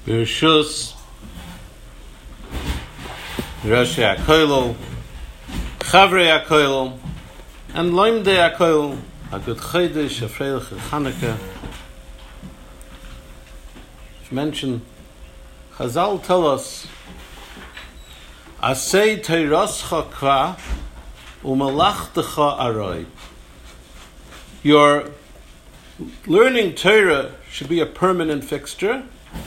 Birshus Roshei HaKollel, Chavrei HaKollel, and Loimdei HaKollel, a good Chodesh, a Freilich Chanukah. To mention, Chazal tell us, Asei Teirascha Kva Umalachtecha Aroi. Your learning Torah should be a permanent fixture,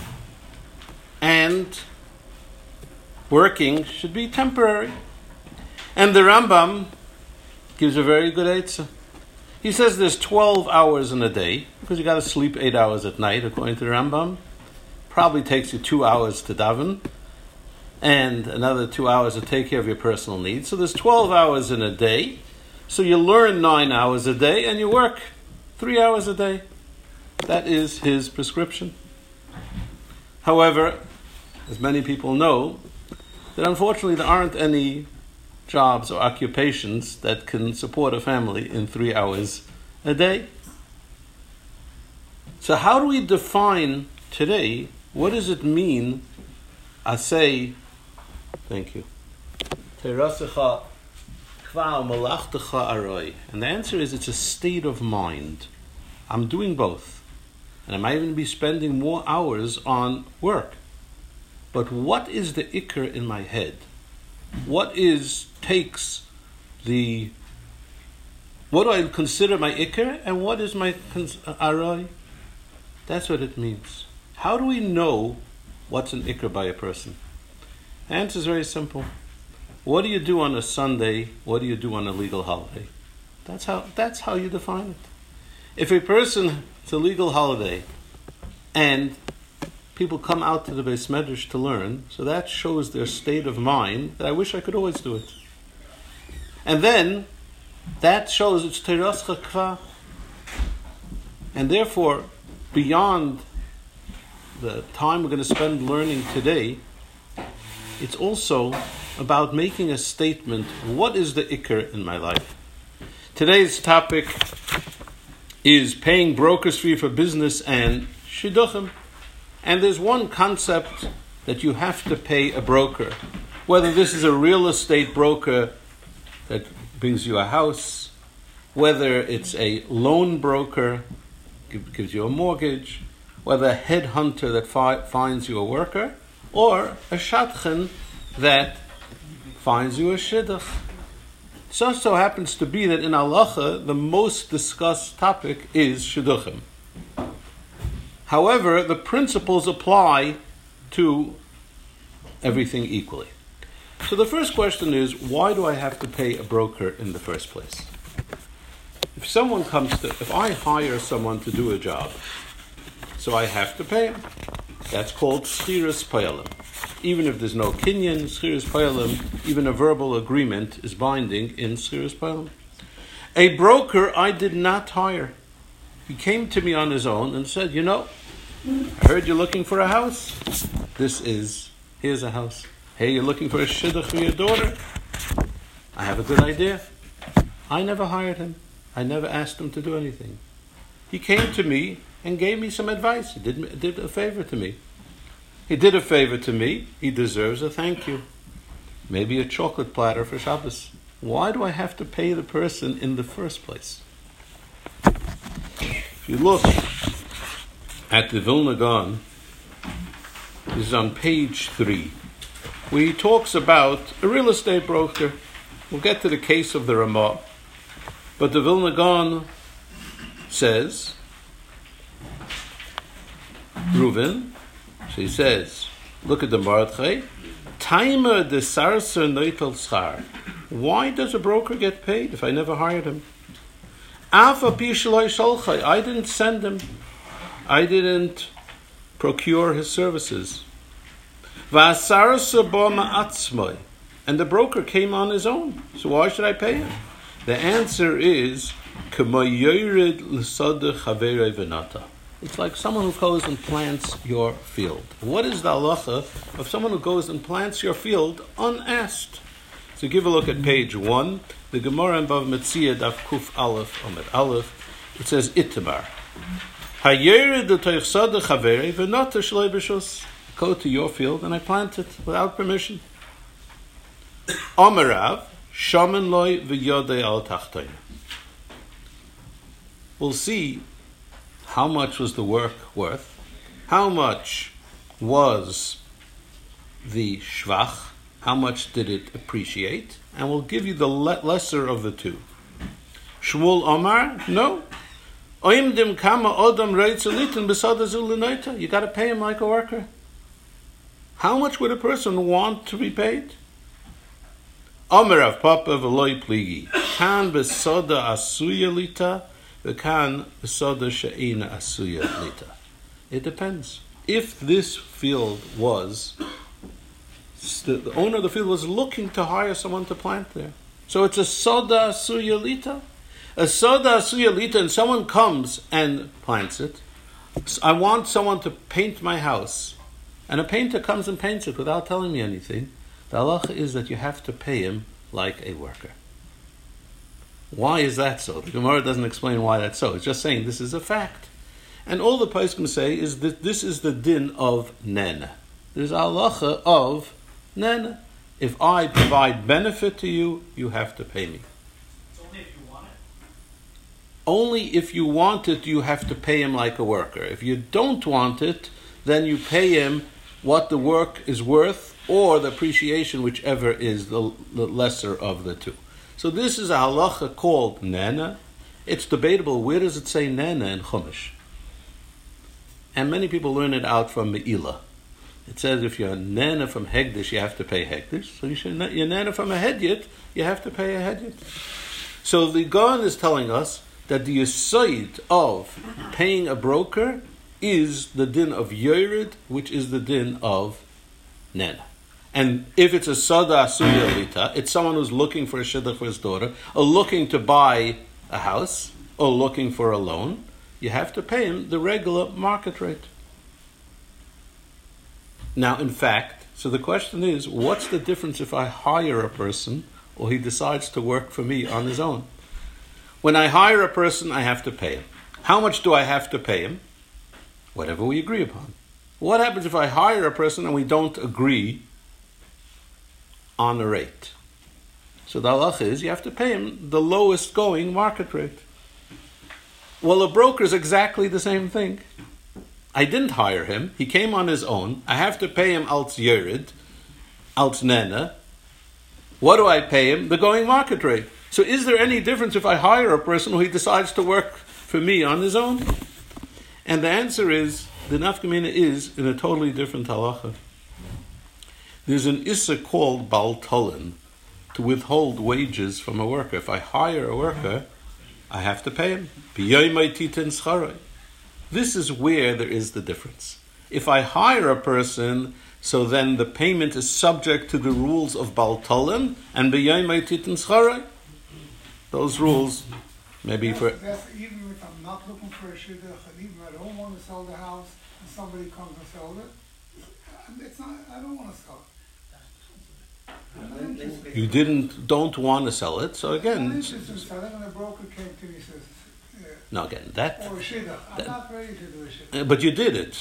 and working should be temporary. And the Rambam gives a very good eitzah. He says there's 12 hours in a day, because you got to sleep 8 hours at night, according to the Rambam. Probably takes you 2 hours to daven, and another 2 hours to take care of your personal needs. So there's 12 hours in a day. So you learn 9 hours a day, and you work 3 hours a day. That is his prescription. However, as many people know, that unfortunately there aren't any jobs or occupations that can support a family in 3 hours a day. So how do we define today, what does it mean, Asei, thank you, Teirasecha Kva Umalachtecha Aroi? And the answer is it's a state of mind. I'm doing both. And I might even be spending more hours on work. But what is the ikr in my head? What do I consider my ikr, and what is my aroi? That's what it means. How do we know what's an ikr by a person? The answer is very simple. What do you do on a Sunday? What do you do on a legal holiday? That's how you define it. If a person, it's a legal holiday, and people come out to the Beis Medrash to learn, so that shows their state of mind that I wish I could always do it. And then, that shows it's Teirascha Kva. And therefore, beyond the time we're going to spend learning today, it's also about making a statement, what is the ikr in my life? Today's topic is paying broker's fee for business and shidduchim. And there's one concept that you have to pay a broker. Whether this is a real estate broker that brings you a house, whether it's a loan broker, gives you a mortgage, whether a headhunter that finds you a worker, or a shadchan that finds you a shidduch. It so happens to be that in halacha, the most discussed topic is shidduchim. However, the principles apply to everything equally. So the first question is, why do I have to pay a broker in the first place? If I hire someone to do a job, so I have to pay him. That's called schiras poyalim. Even if there's no kinyan, schiras poyalim, even a verbal agreement is binding in schiras poyalim. A broker I did not hire. He came to me on his own and said, I heard you're looking for a house. Here's a house. Hey, you're looking for a shidduch for your daughter? I have a good idea. I never hired him. I never asked him to do anything. He came to me and gave me some advice. He did a favor to me. He did a favor to me. He deserves a thank you. Maybe a chocolate platter for Shabbos. Why do I have to pay the person in the first place? If you look at the Vilna Gaon, this is on page 3, where he talks about a real estate broker. We'll get to the case of the Ramah. But the Vilna Gaon says, Reuven, so he says, look at the Mordechai, Timer de sarser neutel schar. Why does a broker get paid if I never hired him? Afa pishaloi sholchai. I didn't send him. I didn't procure his services. V'asarsa bo ma'atzmoi. And the broker came on his own. So why should I pay him? The answer is, it's like someone who goes and plants your field. What is the halacha of someone who goes and plants your field unasked? So give a look at page 1. The Gemara in Bava Metzia, Daf Kuf Aleph, Omed Aleph. It says, Itamar. go to your field and I plant it without permission. Amarav, shaman loy v'yodei al tachtoy. We'll see how much was the work worth, how much was the shvach, how much did it appreciate, and we'll give you the lesser of the two. Shmuel Omar, no. You got to pay him like a worker. How much would a person want to be paid? Omer of Papa v'loy pligi. Kan besoda asuya lita, v'kan besoda she'ina asuya lita. It depends. If this field was, the owner of the field was looking to hire someone to plant there, so it's a soda asuya lita. A soda asuya lita, and someone comes and plants it. I want someone to paint my house, and a painter comes and paints it without telling me anything. The halacha is that you have to pay him like a worker. Why is that so? The Gemara doesn't explain why that's so. It's just saying this is a fact. And all the poskim say is that this is the din of nena. There's a halacha of nena. If I provide benefit to you, you have to pay me. Only if you want it, you have to pay him like a worker. If you don't want it, then you pay him what the work is worth, or the appreciation, whichever is the lesser of the two. So this is a halacha called nena. It's debatable, where does it say nena in Chumash? And many people learn it out from Me'ilah. It says if you're a nena from Hegdish, you have to pay Hegdish. So you're nena from a Hedyot, you have to pay a Hedyot. So the Gaon is telling us that the yesod of paying a broker is the din of yored, which is the din of nena. And if it's a sada asuya lita, it's someone who's looking for a shidduch for his daughter, or looking to buy a house, or looking for a loan, you have to pay him the regular market rate. Now, in fact, so the question is, what's the difference if I hire a person, or he decides to work for me on his own? When I hire a person, I have to pay him. How much do I have to pay him? Whatever we agree upon. What happens if I hire a person and we don't agree on a rate? So the halacha is you have to pay him the lowest going market rate. Well, a broker is exactly the same thing. I didn't hire him. He came on his own. I have to pay him als yerid, als nena. What do I pay him? The going market rate. So is there any difference if I hire a person who he decides to work for me on his own? And the answer is, the nafkamina is in a totally different halacha. There's an issa called baltolen, to withhold wages from a worker. If I hire a worker, I have to pay him. This is where there is the difference. If I hire a person, so then the payment is subject to the rules of baltolen, and b'yoymei titin scharay. Those rules, maybe for... That's even if I'm not looking for a shidduch, and even if I don't want to sell the house, and somebody comes and sells it, it's not, I don't want to sell it. You don't want to sell it, so again... I'm interested in selling, and a broker came to me and says, no, again, that... or a shidduch. I'm not ready to do a shidduch. But you did it.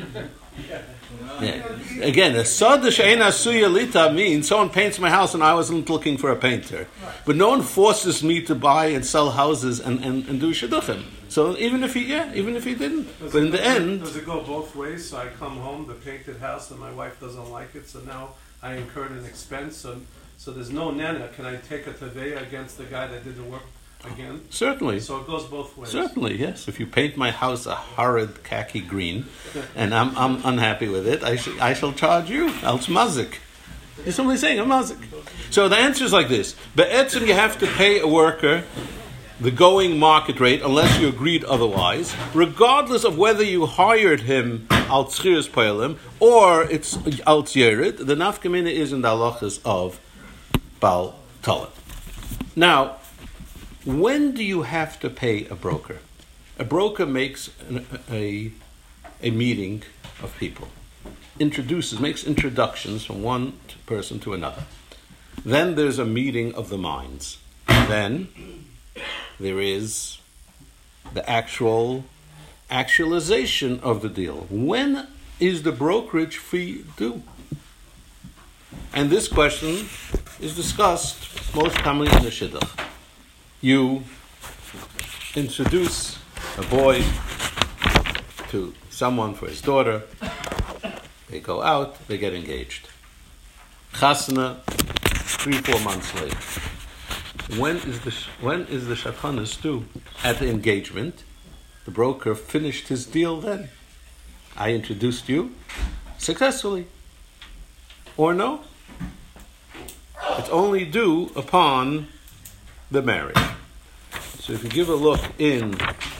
Yeah. Again, a sada she'ena suya lita means someone paints my house and I wasn't looking for a painter. Right. But no one forces me to buy and sell houses and do shidduchim. So even if he didn't. But in the end... Does it go both ways? So I come home, the painted house, and my wife doesn't like it, so now I incurred an expense. So there's no nena. Can I take a taveya against the guy that did the work again? Certainly. So it goes both ways. Certainly, yes. If you paint my house a horrid khaki green, and I'm unhappy with it, I shall charge you. Als mazik. You're simply saying a mazik. So the answer is like this: Be'etzim, you have to pay a worker the going market rate unless you agreed otherwise, regardless of whether you hired him al tzchiras poelim or it's al tzyerid. The nafkamina is in the halachas of Baal Talad. Now, when do you have to pay a broker? A broker makes a meeting of people, makes introductions from one person to another. Then there's a meeting of the minds. Then there is the actualization of the deal. When is the brokerage fee due? And this question is discussed most commonly in the shidduch. You introduce a boy to someone for his daughter. They go out, they get engaged. Chasna, 3-4 months later. When is the shatanis due? At the engagement. The broker finished his deal then. I introduced you successfully. Or no? It's only due upon the marriage. So if you give a look in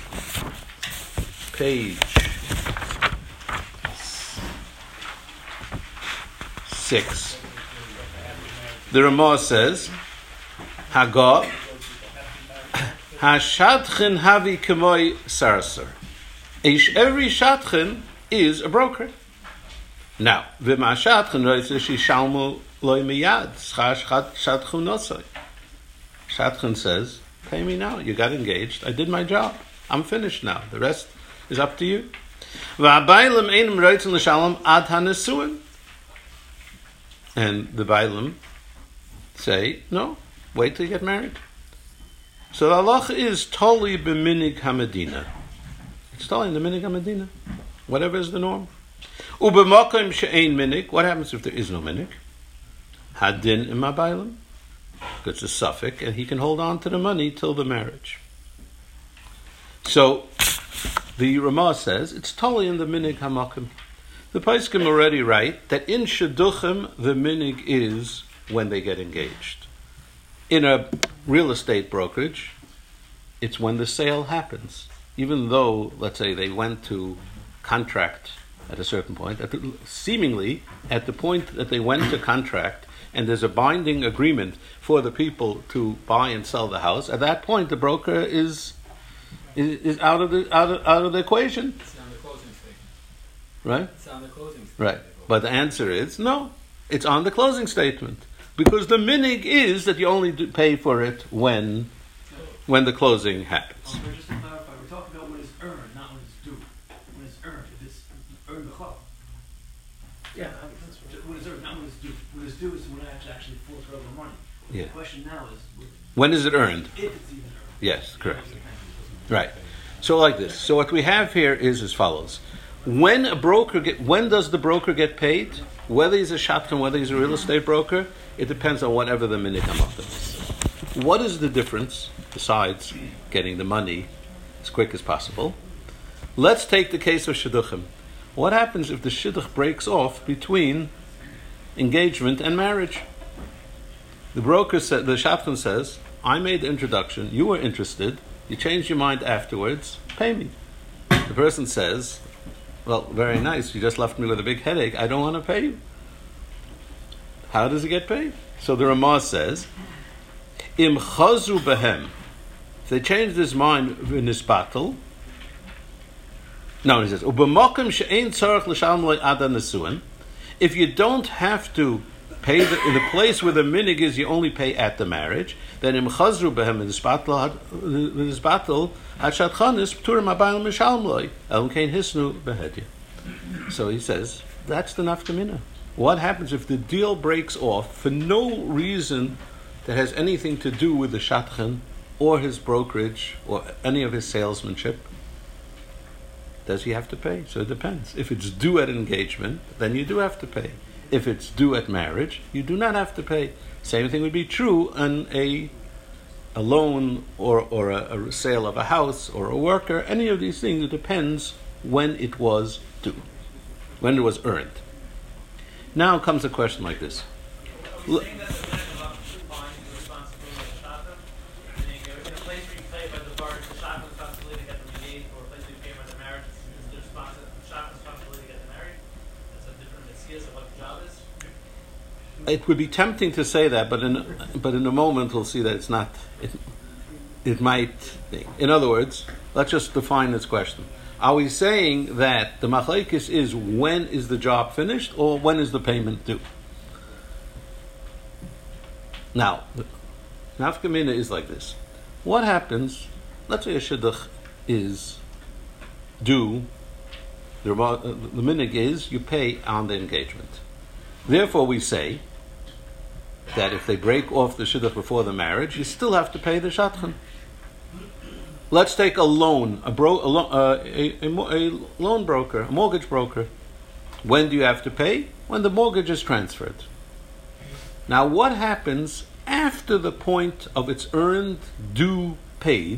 page 6, the Ramah says, Haga, Ha-shadchin havi k'moi sarasar. Every shadchin is a broker. Now, v'ma shadchin roitze shishalmu loy miyad, shadchin nosoi. Shadchin says, pay me now, you got engaged, I did my job, I'm finished now, the rest is up to you. V'abaylim einim roitzen l'shalom ad ha-nesuin. And the Bailim say, no, wait till you get married. So the halacha is totally b'minig haMedina. It's totally in the minig haMedina. Whatever is the norm. U'b'makom she'ein minig. What happens if there is no minig? Hadin im haBailim. It's a suffix, and he can hold on to the money till the marriage. So the Ramah says it's totally in the minig hamakom. The Paiskim already write that in Shidduchim the minig is when they get engaged. In a real estate brokerage, it's when the sale happens. Even though, let's say, they went to contract at a certain point, seemingly at the point that they went to contract and there's a binding agreement for the people to buy and sell the house, at that point the broker is out of the equation. It's on the closing statement. Right? It's on the closing statement. Right. But the answer is no. It's on the closing statement. Because the minig is that you only pay for it when the closing happens. Just to clarify, we're talking about when it's earned, not when it's due. When it's earned, if it's earned the club. Yeah, when it's earned, not when it's due. When it's due is when it actually falls for the money. Yeah. The question now is, when is it earned? If it's even earned. Yes, correct. Right. So like this. So what we have here is as follows. When does the broker get paid? Whether he's a shadchan, whether he's a real estate broker, it depends on whatever the minig hamakom is. What is the difference, besides getting the money as quick as possible? Let's take the case of shidduchim. What happens if the shidduch breaks off between engagement and marriage? The broker said, the shadchan says, I made the introduction, you were interested, you changed your mind afterwards, pay me. The person says, well, very nice, you just left me with a big headache, I don't want to pay you. How does he get paid? So the Ramah says, Im chazru behem. If they changed his mind in this battle, no, he says, Ubamakim she'ein tzarech l'shalom loy ada nesuin. If you don't have to pay in the place where the minig is, you only pay at the marriage. Then im chazru behem in this battle, hashadchanis p'turim habayim mishalom loy elum kein hisnu behedya. So he says that's the nafkamina. What happens if the deal breaks off for no reason that has anything to do with the shadchan or his brokerage or any of his salesmanship? Does he have to pay? So it depends. If it's due at engagement, then you do have to pay. If it's due at marriage, you do not have to pay. Same thing would be true on a loan or a sale of a house or a worker. Any of these things, it depends when it was due, when it was earned. Now comes a question like this. Are we saying that the minhag halacha defines the responsibility of the shadchan? Meaning, in a place where you pay by the bar, it's the shadchan's responsibility to get them engaged, or a place where you pay by the marriage, it's the shadchan's responsibility to get them married? That's a different idea of what the job is? It would be tempting to say that, but in a moment we'll see that it's not. It might be. In other words, let's just define this question. Are we saying that the machlekes is when is the job finished or when is the payment due? Now, the nafkamina is like this. What happens, let's say a shidduch is due The minhag is you pay on the engagement. Therefore, we say that if they break off the shidduch before the marriage, you still have to pay the shadchan. Let's take a loan, a loan broker, a mortgage broker. When do you have to pay? When the mortgage is transferred. Now, what happens after the point of its earned, due, paid?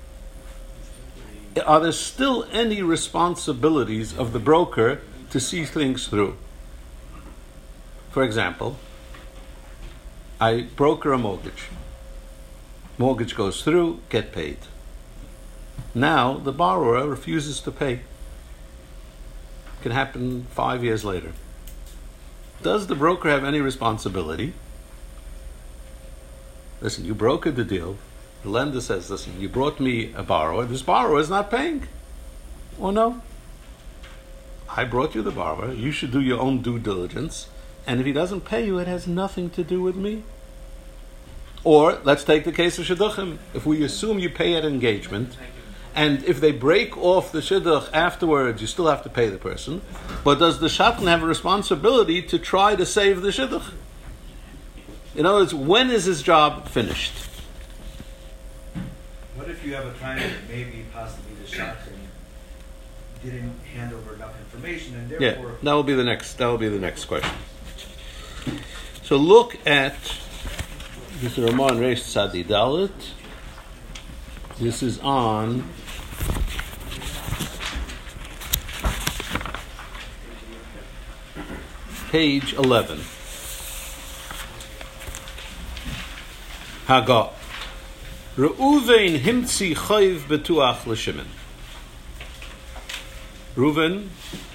Are there still any responsibilities of the broker to see things through? For example, I broker a mortgage. Mortgage goes through, get paid. Now the borrower refuses to pay. Can happen 5 years later. Does the broker have any responsibility? Listen, you brokered the deal. The lender says, listen, you brought me a borrower. This borrower is not paying. Or no? I brought you the borrower. You should do your own due diligence. And if he doesn't pay you, it has nothing to do with me. Or, let's take the case of shidduchim. If we assume you pay at engagement, and if they break off the shidduch afterwards, you still have to pay the person. But does the shatan have a responsibility to try to save the shidduch? In other words, when is his job finished? What if you have a client that maybe possibly the shatan didn't hand over enough information and therefore... Yeah, that will be the next question. So look at this Ramon Reish Tzadi Dalet. This is on page 11. Haga. Reuven himtzi chayv betuach l'Shimon. Reuven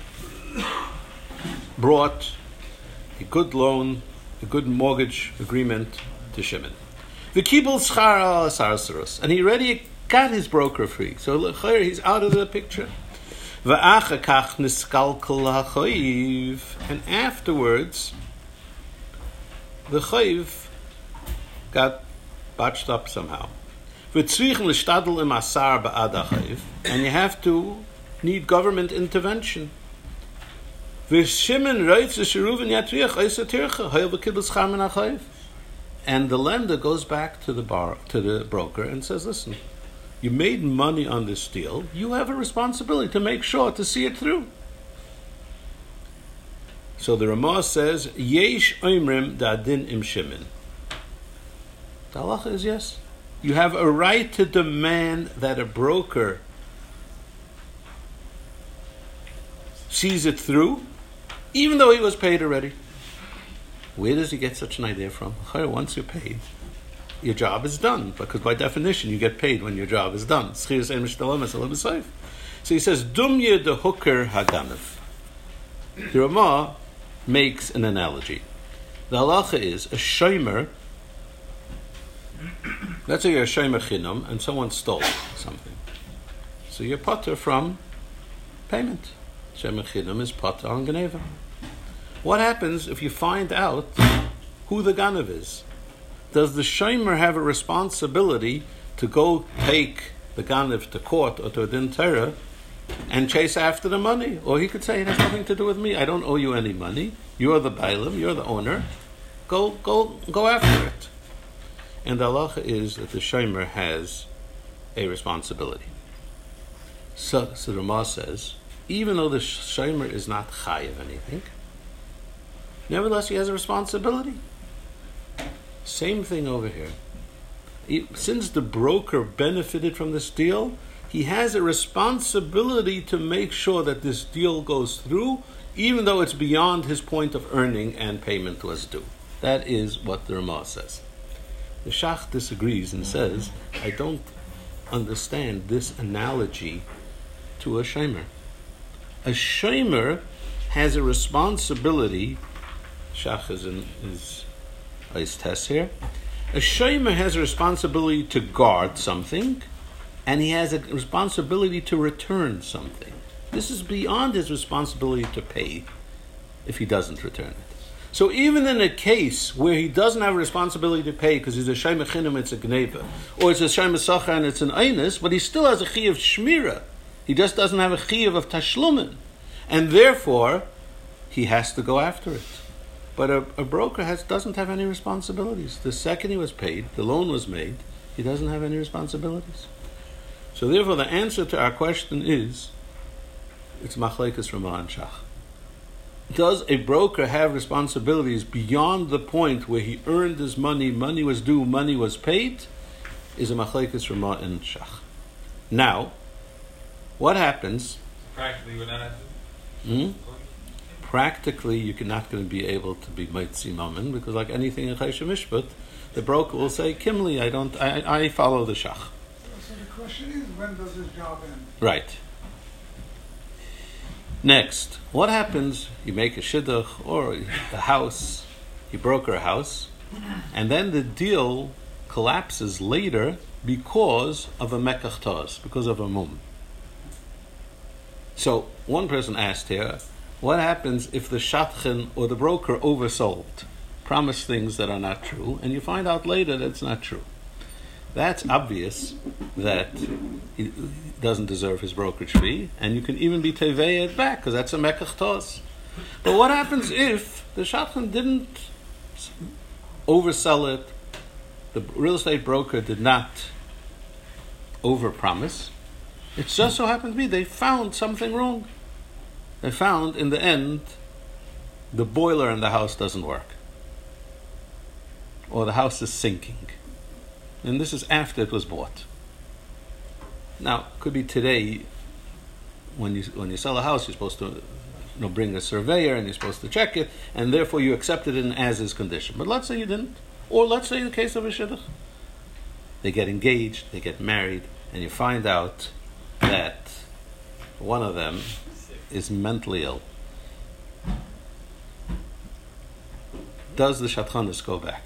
brought a good loan, a good mortgage agreement to Shimon. V'kibul schar sarsaros, and he already got his broker free. So he's out of the picture. V'achakach niskalkal ha'chayv, and afterwards the chayv got botched up somehow. V'tzrichen l'shtadl im asar ba'ad ha'chayv, and you have to need government intervention. V'shimon writes the Reuven yatriach eisa tircha hayel v'kibul schar min ha'chayv. And the lender goes back to the broker and says, listen, you made money on this deal. You have a responsibility to make sure to see it through. So the Ramah says, Yesh oimrim da'adin im Shimon. The halacha is yes. You have a right to demand that a broker sees it through, even though he was paid already. Where does he get such an idea from? Once you're paid, your job is done, because by definition you get paid when your job is done. So he says, Dumye de hooker haganav. The Ramah makes an analogy. The halacha is a shomer. Let's say you're a shomer chinam and someone stole something. So you're potter from payment. Shomer chinam is potter on geneva. What happens if you find out who the ganav is? Does the shomer have a responsibility to go take the ganav to court or to a din Torah and chase after the money? Or he could say, it has nothing to do with me. I don't owe you any money. You're the bailam. You're the owner. Go after it. And the halacha is that the shomer has a responsibility. So the Ramah says, even though the shomer is not chay of anything, nevertheless, he has a responsibility. Same thing over here. Since the broker benefited from this deal, he has a responsibility to make sure that this deal goes through, even though it's beyond his point of earning and payment was due. That is what the Ramah says. The Shach disagrees and says, I don't understand this analogy to a shomer. A shomer has a responsibility. Shach is in his test here. A shomer has a responsibility to guard something, and he has a responsibility to return something. This is beyond his responsibility to pay if he doesn't return it. So even in a case where he doesn't have a responsibility to pay because he's a shomer chinam, it's a gneva, or it's a shomer sacha and it's an einus, but he still has a chiyuv shmira. He just doesn't have a chiyuv of tashlumin. and therefore he has to go after it. But a broker doesn't have any responsibilities. The second he was paid, the loan was made, he doesn't have any responsibilities. So therefore the answer to our question is, it's Machlekes Ramah and Shach. Does a broker have responsibilities beyond the point where he earned his money, money was due, money was paid? Is a Machlekes Ramah and Shach. Now, what happens? Practically, we're not. Practically, you're not going to be able to be Meitzi Mammon, because like anything in Chayshim Mishpat, the broker will say, Kimli, I follow the Shach. So the question is, when does his job end? Right. Next, what happens? You make a shidduch or a house, you broker a house, and then the deal collapses later because of a mekach tos, because of a mum. So one person asked here, what happens if the shatchen or the broker oversold, promised things that are not true, and you find out later that it's not true? That's obvious that he doesn't deserve his brokerage fee, and you can even be tevei it back, because that's a mekach tos. But what happens if the shatchen didn't oversell it, the real estate broker did not overpromise? It just so happened to be they found something wrong. They found, in the end, the boiler in the house doesn't work. Or the house is sinking. And this is after it was bought. Now, could be today, when you sell a house, you're supposed to bring a surveyor and you're supposed to check it, and therefore you accept it in as-is condition. But let's say you didn't. Or let's say in the case of a shidduch. They get engaged, they get married, and you find out that one of them is mentally ill. Does the shatchanis go back?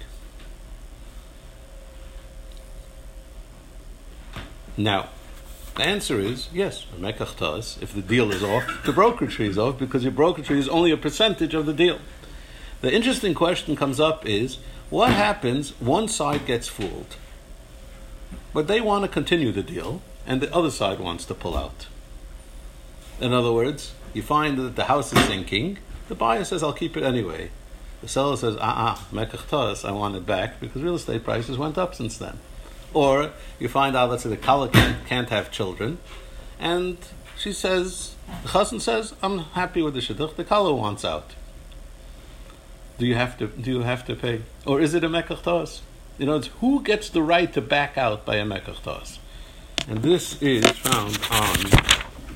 Now, the answer is yes, mekach tos, if the deal is off, the brokerage fee is off, because your brokerage fee is only a percentage of the deal. The interesting question comes up is, what happens one side gets fooled, but they want to continue the deal, and the other side wants to pull out? In other words, you find that the house is sinking, the buyer says, I'll keep it anyway. The seller says, mekach tos, I want it back, because real estate prices went up since then. Or you find out that the kala can't have children, and she says, the chassan says, I'm happy with the shidduch, the kala wants out. Do you have to pay? Or is it a mekach tos? You know, it's who gets the right to back out by a mekach tos? And this is found on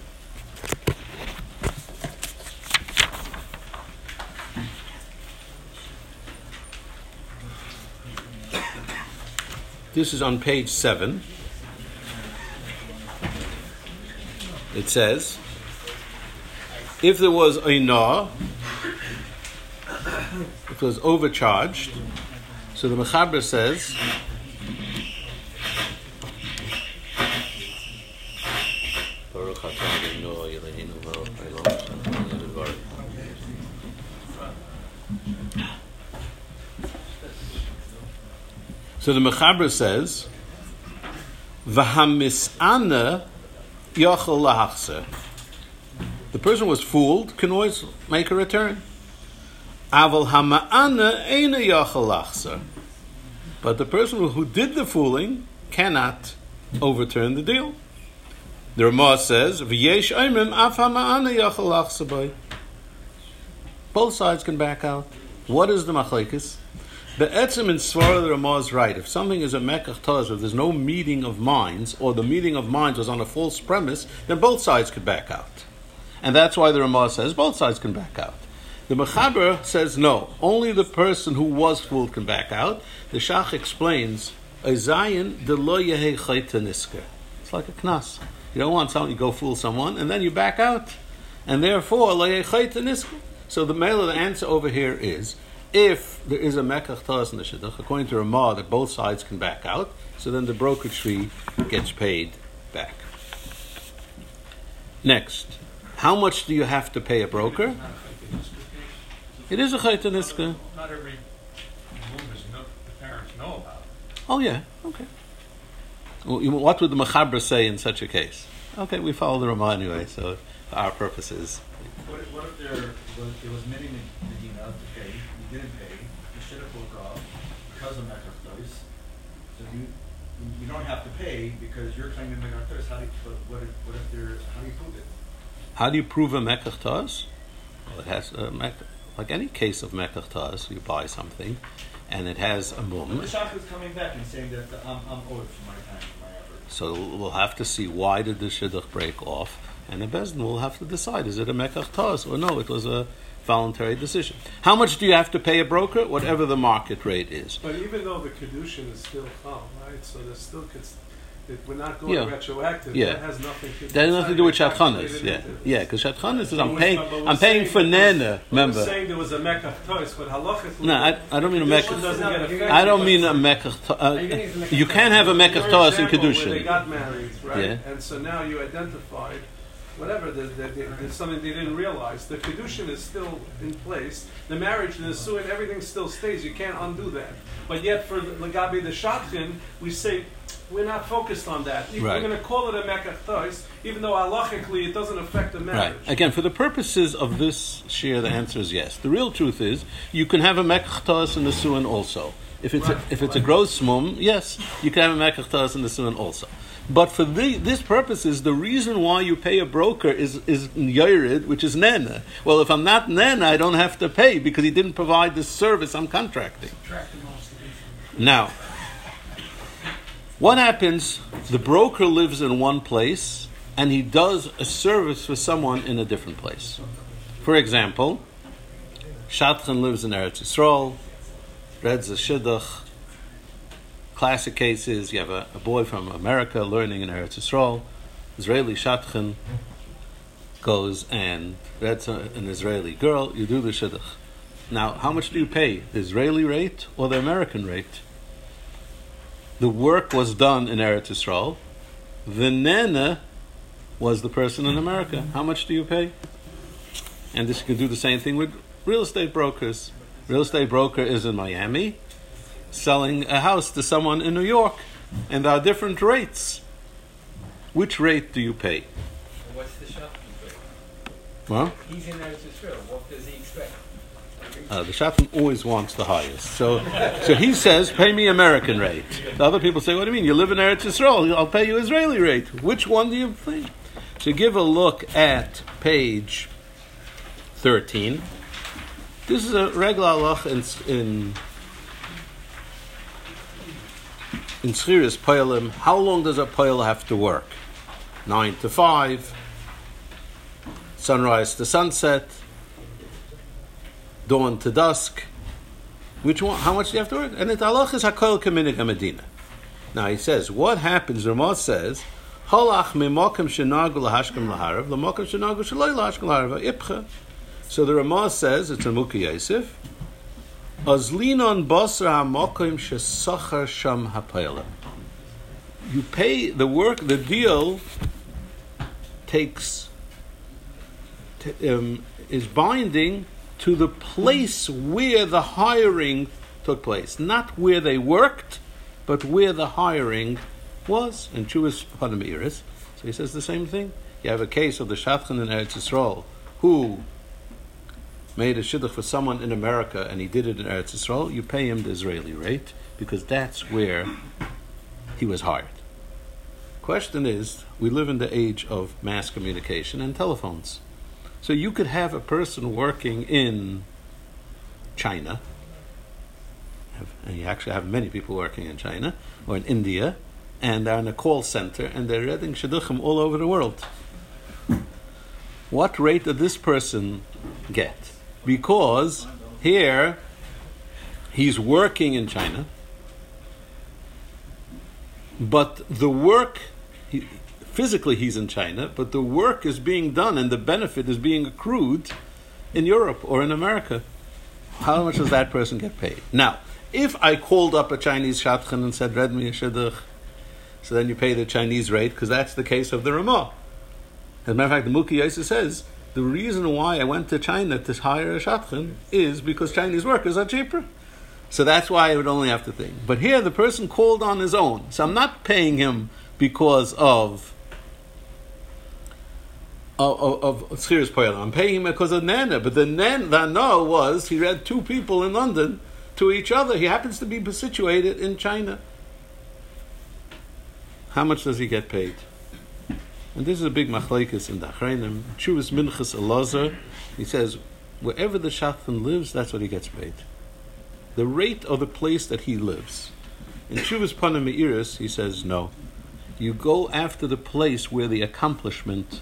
page 7. It says, if there was a na, it was overcharged. So the Mechaber says, so the Mechaber says, V'hamis'ana yachol lahachser. The person was fooled, can always make a return. Aval hama'ana eina yachol lahachser. But the person who did the fooling cannot overturn the deal. The Ramah says, V'yesh oimim af hama'ana yachol lahachser by. Both sides can back out. What is the machlekes? The etzem in Svara, the Ramah is right. If something is a mekach tos, if there's no meeting of minds, or the meeting of minds was on a false premise, then both sides could back out. And that's why the Ramah says both sides can back out. The Mechaber says no, only the person who was fooled can back out. The Shach explains, Ezayin de lo yehei chayta nisker. It's like a knas. You don't want someone, you go fool someone, and then you back out. And therefore, lo yehei chayta nisker. So the answer over here is, if there is a mekach tos in the shidduch, according to Ramah, that both sides can back out, so then the brokerage fee gets paid back. Next, how much do you have to pay a broker? It is a chayta niska. Not every move the parents know about. Oh yeah, okay. What would the Mechaber say in such a case? Okay, we follow the Ramah anyway, so for our purposes, What if there was many Medina to pay, you didn't pay, you should have broke off because of Mekach. So you don't have to pay because you're claiming Mekach. How do you prove it? How do you prove a Mekach Tos? Well, it has like any case of Mekach Tos, you buy something, and it has a mum. The shop is coming back and saying that I'm owed for my time, for my effort. So we'll have to see why did the shidduch break off, and the Bezdin will have to decide, is it a Mekach Tos or no, it was a voluntary decision. How much do you have to pay a broker? Whatever the market rate is. But even though the Kedushin is still Chal, right? So there's still, we're not going retroactive. Yeah. That has nothing to do. That has nothing to do with Shatchanis. Yeah, because Shatchanis is I'm paying for Nana. Remember? We're saying there was a Mekach Tos, but halachically. No, I don't mean a Mekach. I don't mean a Mekach. You can't have a Mekach Tos in Kedushin. They got married, right? Yeah. And so now you identified. Whatever, there's something they didn't realize. The Kedushin is still in place. The marriage, the Nisuin, everything still stays. You can't undo that. But yet for Lagabi the Shatchin, we say, we're not focused on that. Right. We're going to call it a Mekach Tos, even though halachically it doesn't affect the marriage. Right. Again, for the purposes of this shir, the answer is yes. The real truth is, you can have a Mekach Tos in the Nisuin also. If it's a gross mum, yes, you can have a Mekach Tos in the Nisuin also. But for this purposes, the reason why you pay a broker is Yored, which is Nena. Well, if I'm not Nena, I don't have to pay because he didn't provide the service I'm contracting. Now, what happens? The broker lives in one place and he does a service for someone in a different place. For example, Shatchan lives in Eretz Yisrael, reads a Shidduch. Classic case is you have a boy from America learning in Eretz Yisrael. Israeli Shatchan goes and reads an Israeli girl. You do the Shidduch. Now, how much do you pay? The Israeli rate or the American rate? The work was done in Eretz Yisrael. The Nena was the person in America. How much do you pay? And this you can do the same thing with real estate brokers. Real estate broker is in Miami, selling a house to someone in New York, and there are different rates. Which rate do you pay? What's the shop rate? Well, He's in Eretz Yisrael. What does he expect? The shopman always wants the highest. So he says, pay me American rate. The other people say, what do you mean? You live in Eretz Yisrael, I'll pay you Israeli rate. Which one do you think? So give a look at page 13. This is a regular halach in Schiras Poyalim. How long does a Poyal have to work? 9 to 5, sunrise to sunset, dawn to dusk. Which one? How much do you have to work? And the halach is hakol k'minig Medina. Now he says, what happens? Ramah says, halach mimakim shenagu lahashkem laharav, lamakim shenagu shaloi lahashkem laharav ipcha. So the Ramah says, it's a Mukhi Yosef, azlinon basra hamakim shesachar sham hapayla. You pay the work, the deal is binding to the place where the hiring took place. Not where they worked, but where the hiring was. And Chuvas Panim Iris. So he says the same thing. You have a case of the Shatchan in Eretz Yisrael who made a shidduch for someone in America and he did it in Eretz Yisrael. You pay him the Israeli rate because that's where he was hired. Question is, we live in the age of mass communication and telephones. So you could have a person working in China, and you actually have many people working in China, or in India, and they're in a call center, and they're reading shidduchim all over the world. What rate did this person get? Because here, he's working in China, but the work... Physically he's in China, but the work is being done and the benefit is being accrued in Europe or in America. How much does that person get paid? Now, if I called up a Chinese Shatchan and said, read me a shidduch, so then you pay the Chinese rate, because that's the case of the Ramah. As a matter of fact, the Mukhi Yosef says, the reason why I went to China to hire a Shatchan is because Chinese workers are cheaper. So that's why I would only have to think. But here the person called on his own. So I'm not paying him because of of Schiras Poyalim. I'm paying him because of Nana, but the no was he read two people in London to each other. He happens to be situated in China. How much does he get paid? And this is a big machlekes in the Achreinim. Chuvas Minchas Elazar, he says, wherever the shadchan lives, that's what he gets paid. The rate of the place that he lives. In Chuvas Panim Me'iris, he says, no. You go after the place where the accomplishment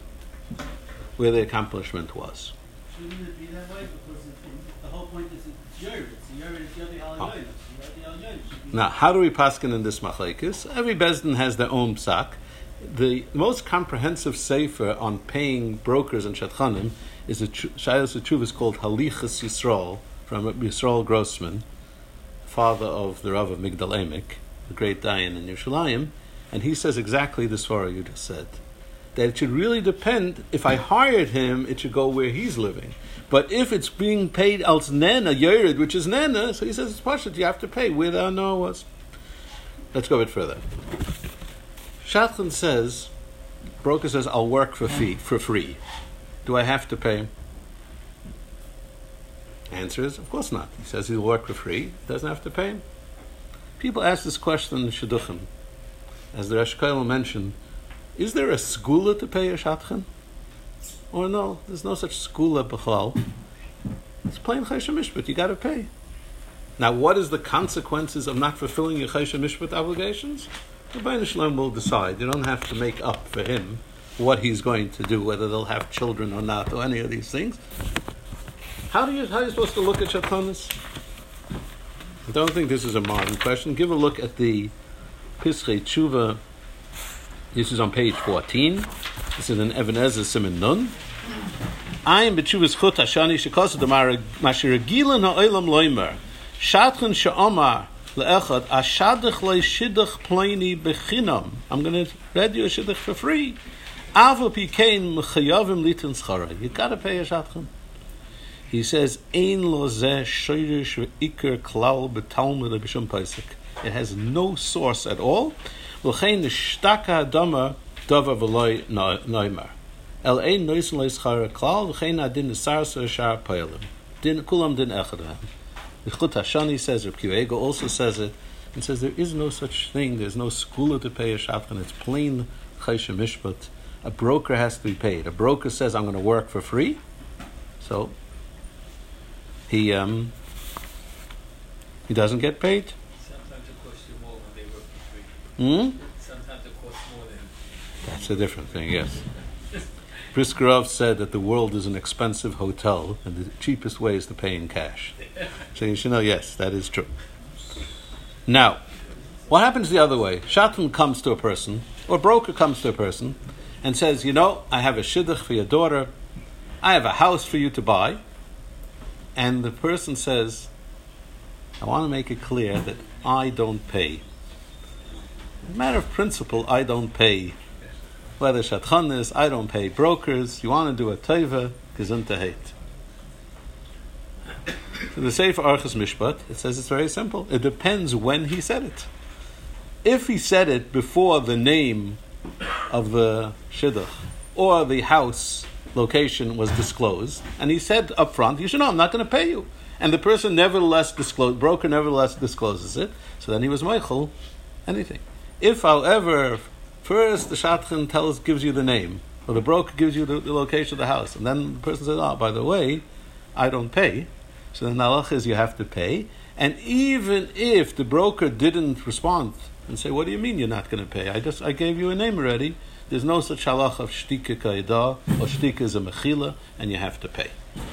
was. Shouldn't it be that way? Because the whole point is it's Yerid. It's Yerid, it's Yodi Al-Yonis. Now, how do we paskin in this machlekes? Every bezdin has their own psak. The most comprehensive sefer on paying brokers and shadchanim is a Shayos Teshuvos called Halichas Yisrael from Yisrael Grossman, father of the Rav of Migdal Emek, the great Dayan in Yerushalayim, and he says exactly the svara you just said. That it should really depend, if I hired him, it should go where he's living. But if it's being paid als Nana, Yerid, which is Nana, so he says it's pashut, you have to pay where the Anoah was. Let's go a bit further. Shadchan says, broker says, I'll work for free. Do I have to pay him? Answer is, of course not. He says he'll work for free, doesn't have to pay him. People ask this question in Shidduchim. As the Rosh Kollel mentioned, is there a skula to pay a shadchan? Or no, there's no such skula b'chlal. It's plain chayshah mishpat, you got to pay. Now, what is the consequences of not fulfilling your chayshah mishpat obligations? The Bnei Shalom will decide. You don't have to make up for him what he's going to do, whether they'll have children or not, or any of these things. How are you supposed to look at shadchanis? I don't think this is a modern question. Give a look at the Pischei Tshuva. This is on page 14. This is an Even Ezer Siman Nun. I am b'tshuvas chut hashani shekosed masher gilan ha'olam loimer shadchan she'omar le'echad ashadach le'shidach ploini bechinam. I'm going to read you a shidduch for free. Aval pikein mechayavim litin schara. You got to pay a shadchan. He says, Ein lo zeh shoyrish ve'ikar klal b'talmud b'shum paisik. It has no source at all. L'chein nishtaka adama davar v'loy noimar. El ein noisen le'schara klal l'chein adin nisarsa shar peilim. Din kulam din echadam. The Chut Hashani says, Reb Kiva Ego also says it, and says there is no such thing. There's no skula to pay a shadchan. It's plain chayshah mishpat. A broker has to be paid. A broker says, I'm going to work for free. So he doesn't get paid. Sometimes it costs you more when they work for free. Sometimes it costs more than... That's a different thing, yes. Briskerov said that the world is an expensive hotel and the cheapest way is to pay in cash. So you should know, yes, that is true. Now, what happens the other way? Shadchan comes to a person, or broker comes to a person, and says, you know, I have a shidduch for your daughter, I have a house for you to buy, and the person says, I want to make it clear that I don't pay. As a matter of principle, I don't pay. Whether shadchan is, I don't pay brokers. You want to do a teiva, gesundheit. So the Sefer Archas Mishpat, it says it's very simple. It depends when he said it. If he said it before the name of the shidduch or the house location was disclosed, and he said up front, you should know, I'm not going to pay you. And the person broker nevertheless discloses it, so then he was meichel anything. If, however, first the shadchan gives you the name, or the broker gives you the location of the house, and then the person says, oh, by the way, I don't pay, so the halach is you have to pay, and even if the broker didn't respond and say, what do you mean you're not going to pay? I gave you a name already. There's no such halach of shtika kaidah, or shtika is a mechila, and you have to pay.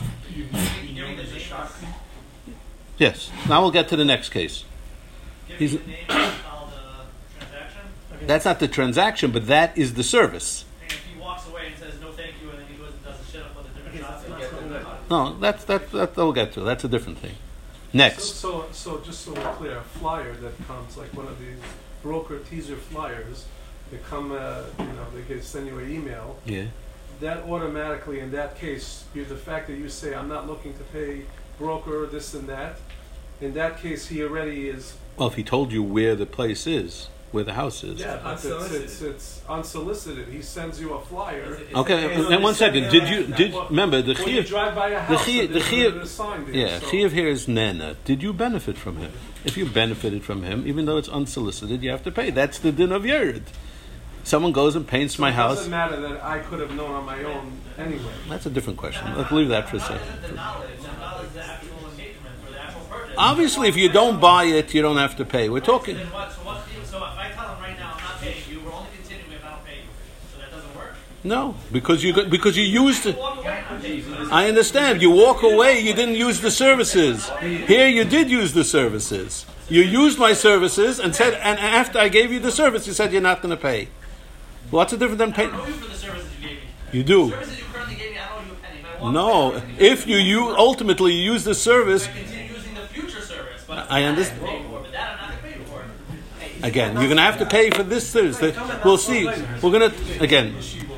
Yes. Now we'll get to the next case. Giving the name is called a transaction. That's not the transaction, but that is the service. And if he walks away and says no thank you, and then he goes and does a shit up with a different shot, No, that we'll get to. That's a different thing. Next. So just so we're clear, a flyer that comes, like one of these broker teaser flyers, they come, they can send you an email. Yeah. That automatically, in that case, the fact that you say, I'm not looking to pay broker this and that, in that case, he already is... Well, if he told you where the place is, where the house is. Yeah, but it's unsolicited. He sends you a flyer. Okay, and then one second. Did remember the When you chiyuv? drive by a house, The there's chiyuv, a sign there. yeah, so- chiyuv here is nana. Did you benefit from him? If you benefited from him, even though it's unsolicited, you have to pay. That's the din of Yerid. Someone goes and paints my It house. doesn't matter that I could have known on my own anyway. That's a different question. Let's leave that for a second. The knowledge is the actual engagement or the actual purchase. Obviously, if you don't buy it, you don't have to pay. We're talking. So if I tell him right now I'm not paying you, we're only continuing if I don't pay you. So that doesn't work. No, because you used it. Walk away and not pay you. I understand. You walk away, you didn't use the services. Here you did use the services. You used my services and said, and after I gave you the service, you said you're not going to pay. What's the difference than I paying? don't owe you for the services you gave me. You do. The services you currently gave me, I don't owe you a penny. If I walk No, away, if you ultimately use the service, I continue using the future service, but I understand. I'm paying for, but that I'm not going to pay you for. again, you're going to have to pay for this Thursday. We'll see. We're going to, again,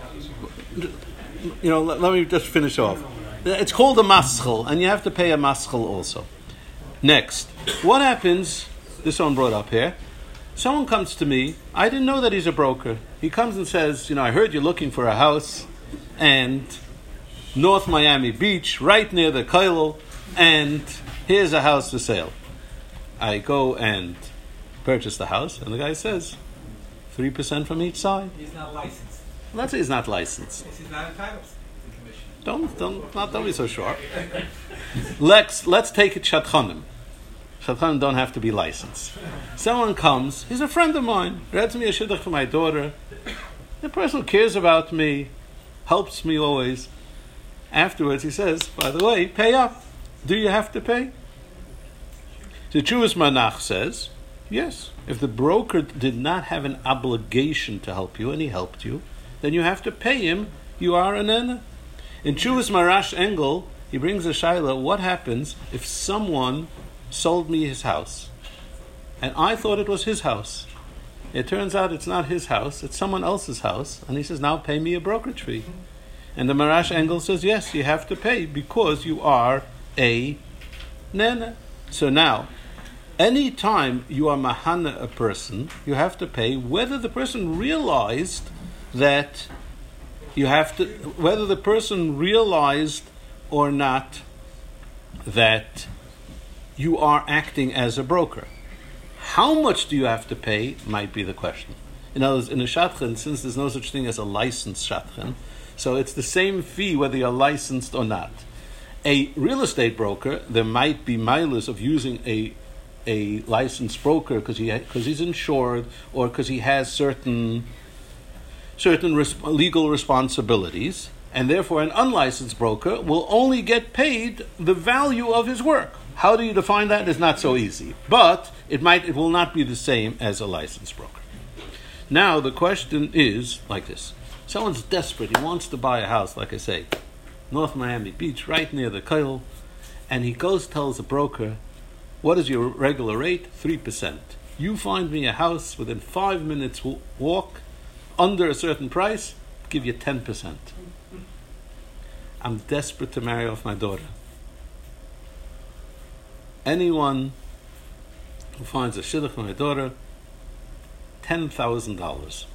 let me just finish off. It's called a maschel, and you have to pay a maschel also. Next, what happens, this one brought up here, someone comes to me, I didn't know that he's a broker. He comes and says, I heard you're looking for a house, and North Miami Beach, right near the Koilel, and here's a house for sale. I go and purchase the house, and the guy says, 3% from each side. He's not licensed. Let's say he's not licensed. He's not entitled to the commission. Don't be so sharp. Let's take it Shadchanim. Shadchanim don't have to be licensed. Someone comes, he's a friend of mine, reads me a shidduch for my daughter. The person who cares about me, helps me always. Afterwards he says, by the way, pay up. Do you have to pay? The Jewish Manach says, yes. If the broker did not have an obligation to help you and he helped you, then you have to pay him. You are an ena. In Chuvas Marash Engel, he brings a shaila, what happens if someone sold me his house and I thought it was his house? It turns out it's not his house, it's someone else's house, and he says, now pay me a brokerage fee. And the Marash Engel says, yes, you have to pay because you are a nena. So now, any time you are mahana a person, you have to pay whether the person realized that you have to, whether the person realized or not that you are acting as a broker. How much do you have to pay might be the question. In other words, in a shadchan, since there's no such thing as a licensed shadchan, so it's the same fee whether you're licensed or not. A real estate broker, there might be milas of using a licensed broker because he's insured or because he has certain legal responsibilities, and therefore an unlicensed broker will only get paid the value of his work. How do you define that? It's not so easy, but it will not be the same as a licensed broker. Now the question is like this: someone's desperate, he wants to buy a house, like I say, North Miami Beach, right near the Koilel, and he tells the broker, what is your regular rate? 3%. You find me a house within 5 minutes walk, under a certain price, give you 10%. I'm desperate to marry off my daughter. Anyone who finds a shidduch for my daughter, $10,000.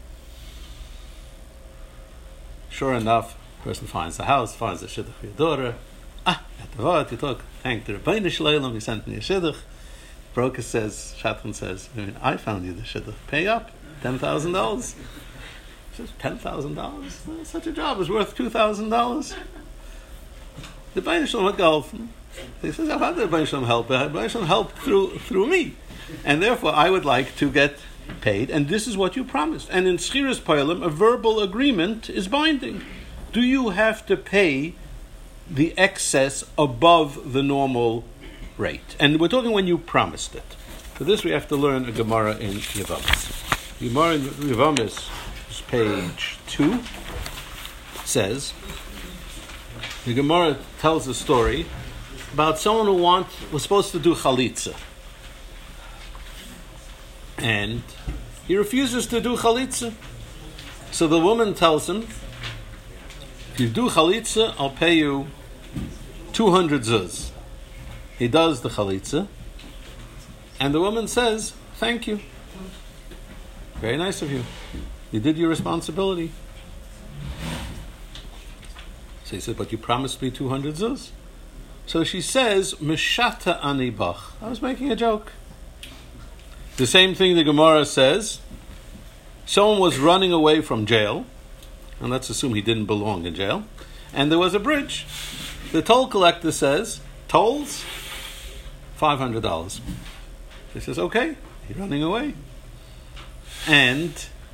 Sure enough, person finds the house, finds a shidduch for your daughter. At the word, you talk, thank the Rebbeinu Shleilam, he sent me a shidduch. Broker says, Shadchan says, I found you the shidduch. Pay up, $10,000. He says, $10,000? Such a job is worth $2,000. The Rebbeinu Shleilam had geholfen. He says, how did the Rebbeinu Shleilam help? The Rebbeinu Shleilam helped through me. And therefore, I would like to get paid, and this is what you promised. And in Schiras Poilim, a verbal agreement is binding. Do you have to pay the excess above the normal rate? And we're talking when you promised it. For this we have to learn a Gemara in Yevamis. Gemara in Yevamis, page 2, says, the Gemara tells a story about someone who was supposed to do chalitza. And he refuses to do chalitza. So the woman tells him, if you do chalitza, I'll pay you 200 zuz. He does the chalitza, and the woman says, thank you. Very nice of you. You did your responsibility. So he said, but you promised me 200 zuz. So she says, Meshata ani bach. I was making a joke. The same thing the Gemara says. Someone was running away from jail, and let's assume he didn't belong in jail, and there was a bridge. The toll collector says, tolls, $500. He says, okay, he's running away. And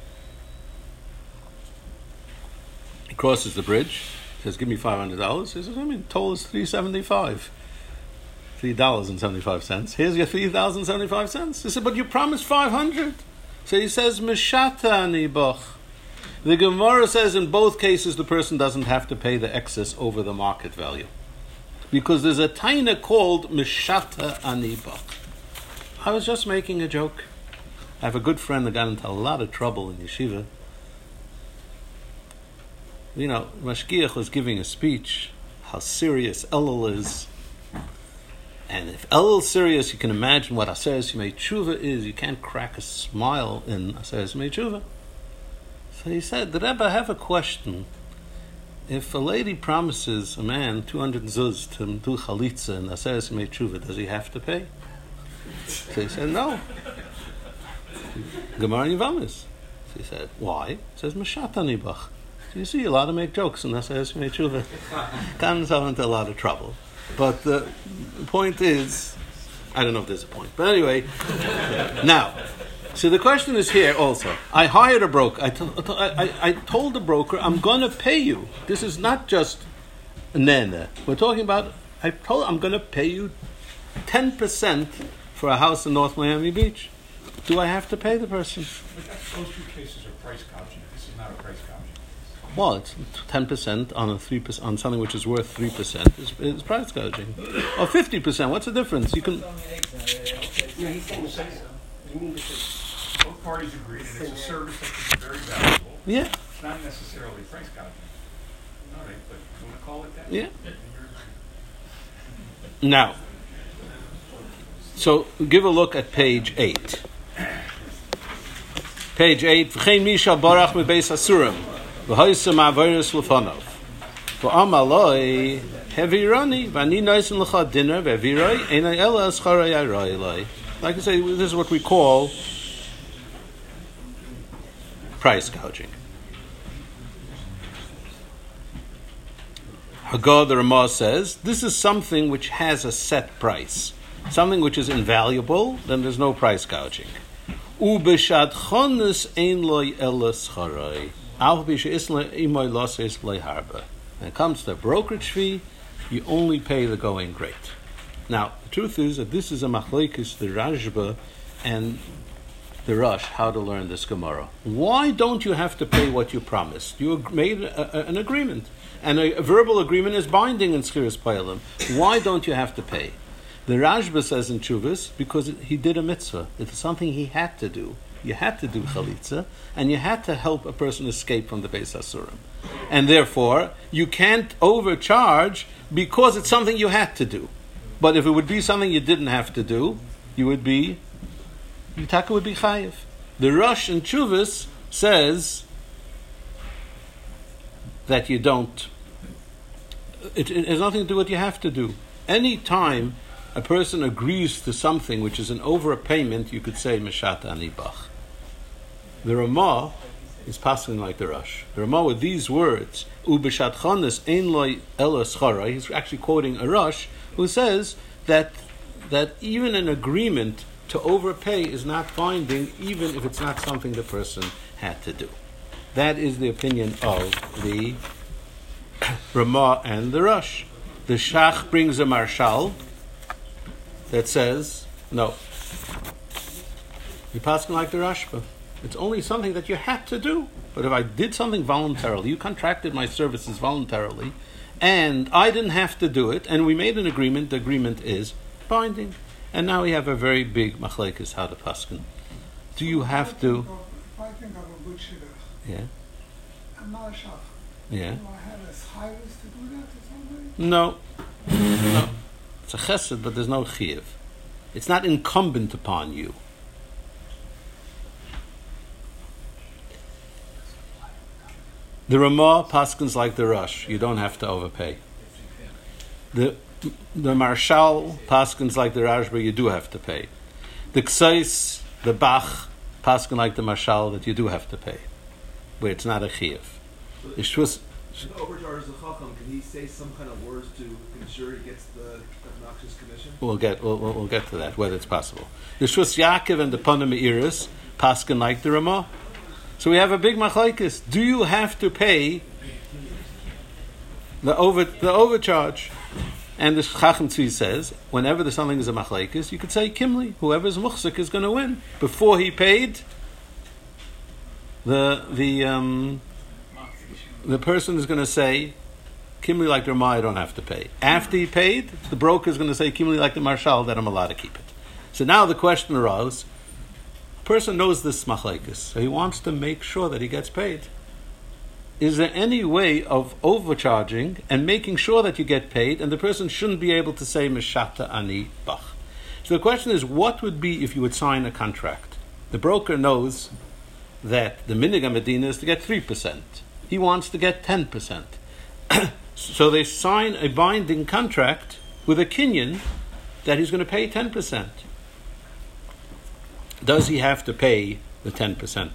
he crosses the bridge, says, give me $500. He says, I mean, toll is $3.75. $3.75. Here's your $3.75. He said, but you promised $500. So he says, Meshata ani bach. The Gemara says in both cases the person doesn't have to pay the excess over the market value. Because there's a taina called Meshata ani bach. I was just making a joke. I have a good friend that got into a lot of trouble in yeshiva. You know, Mashgiach was giving a speech, how serious Elul is. And if Elul's serious, you can imagine what Aseres Yemei Tshuva is. You can't crack a smile in Aseres Yemei Tshuva. So he said, the Rebbe, I have a question. If a lady promises a man 200 zuz to do chalitza in Aseres Yemei Tshuva, does he have to pay? So he said, no. Gemara Yevamos. So he said, why? He says, Meshata ani bach. So you see, a lot of make jokes in Aseres Yemei Tshuva. Got himself into a lot of trouble. But the point is, I don't know if there's a point. But anyway, now, so the question is here also. I hired a broker. I told the broker, I'm going to pay you. This is not just a nana. We're talking about, I told him, I'm going to pay you 10% for a house in North Miami Beach. Do I have to pay the person? But those two cases are price gouging. This is not a price gouging. Well, it's 10% on a 3% on something which is worth 3% is price gouging, or 50%. What's the difference? You can. Yeah, he's saying the same. You mean Both parties agree that it's a service that can be very valuable. Yeah. It's not necessarily price gouging. All right, but you want to call it that? Yeah. Now, so give a look at page 8. Page 8. V'chein misha barach mebeis asurim. V'hoysem avoros lefanov. V'amaloi hevirani v'ani noisen l'cha dinner v'eviroi enai ela escharei aroi eloi. Like I say, this is what we call price gouging. Haggadah, the Ramah says, this is something which has a set price. Something which is invaluable, then there's no price gouging. Ubeshad chonis ein loy ela scharoi. When it comes to brokerage fee, you only pay the going rate. Now, the truth is that this is a machlokes, the Rashba and the Rush, how to learn this Gemara. Why don't you have to pay what you promised? You made an agreement. And a verbal agreement is binding in Schiras Payalim. Why don't you have to pay? The Rashba says in Chuvas, because he did a mitzvah. It's something he had to do. You had to do chalitza, and you had to help a person escape from the Beis Asurim. And therefore, you can't overcharge because it's something you had to do. But if it would be something you didn't have to do, Yitaka would be chayiv. The Rosh in Chuvas says that you don't. It has nothing to do with what you have to do. Any time a person agrees to something which is an overpayment, you could say Meshata ani bach. The Ramah is passing like the Rosh. The Ramah with these words, Ubeshat chonis ein loy ela schara, he's actually quoting a Rosh who says that even an agreement to overpay is not binding, even if it's not something the person had to do. That is the opinion of the Ramah and the Rosh. The Shach brings a marshal that says, no, you're passing like the Rashba. It's only something that you had to do. But if I did something voluntarily, you contracted my services voluntarily, and I didn't have to do it, and we made an agreement, the agreement is binding. And now we have a very big machlekes how to paskin. Do you have to? If I think of a good shidduch, Yeah. I'm not a shach. Yeah. Do I have a chayvus to do that to somebody? No. No. It's a chesed, but there's no chiyuv. It's not incumbent upon you. The Ramah paskins like the Rosh. You don't have to overpay. The Marshal paskins like the Rashba. You do have to pay. The Ksais, the Bach paskin like the Marshal that you do have to pay, where it's not a chiyuv. The Shvus. The overcharge the Chacham, can he say some kind of words to ensure he gets the obnoxious commission? We'll get to that, whether it's possible. The Shvus Yaakov and the Pana Me'iris paskin like the Ramah. So we have a big machlokes. Do you have to pay the overcharge? And the Chacham Tzvi says, whenever there's something is a machlokes, you could say Kimli, whoever's muchzik is going to win. Before he paid, the person is going to say, Kimli like the Ramah, I don't have to pay. After he paid, the broker is going to say, Kimli like the Marshal, that I'm allowed to keep it. So now the question arose, a person knows this machlokes, so he wants to make sure that he gets paid. Is there any way of overcharging and making sure that you get paid, and the person shouldn't be able to say Meshata Ani Bach? So the question is, what would be if you would sign a contract? The broker knows that the Minhag Medina is to get 3%. He wants to get 10%. So they sign a binding contract with a kinyan that he's going to pay 10%. Does he have to pay the 10%?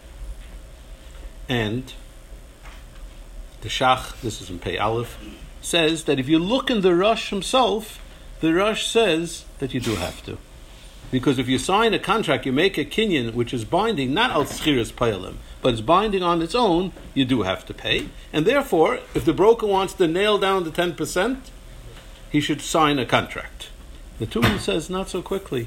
And the Shach, this is in Pei Aleph, says that if you look in the Rosh himself, the Rosh says that you do have to. Because if you sign a contract, you make a kinyan which is binding, not al schiras payalim, but it's binding on its own, you do have to pay. And therefore, if the broker wants to nail down the 10%, he should sign a contract. The Tumim says not so quickly.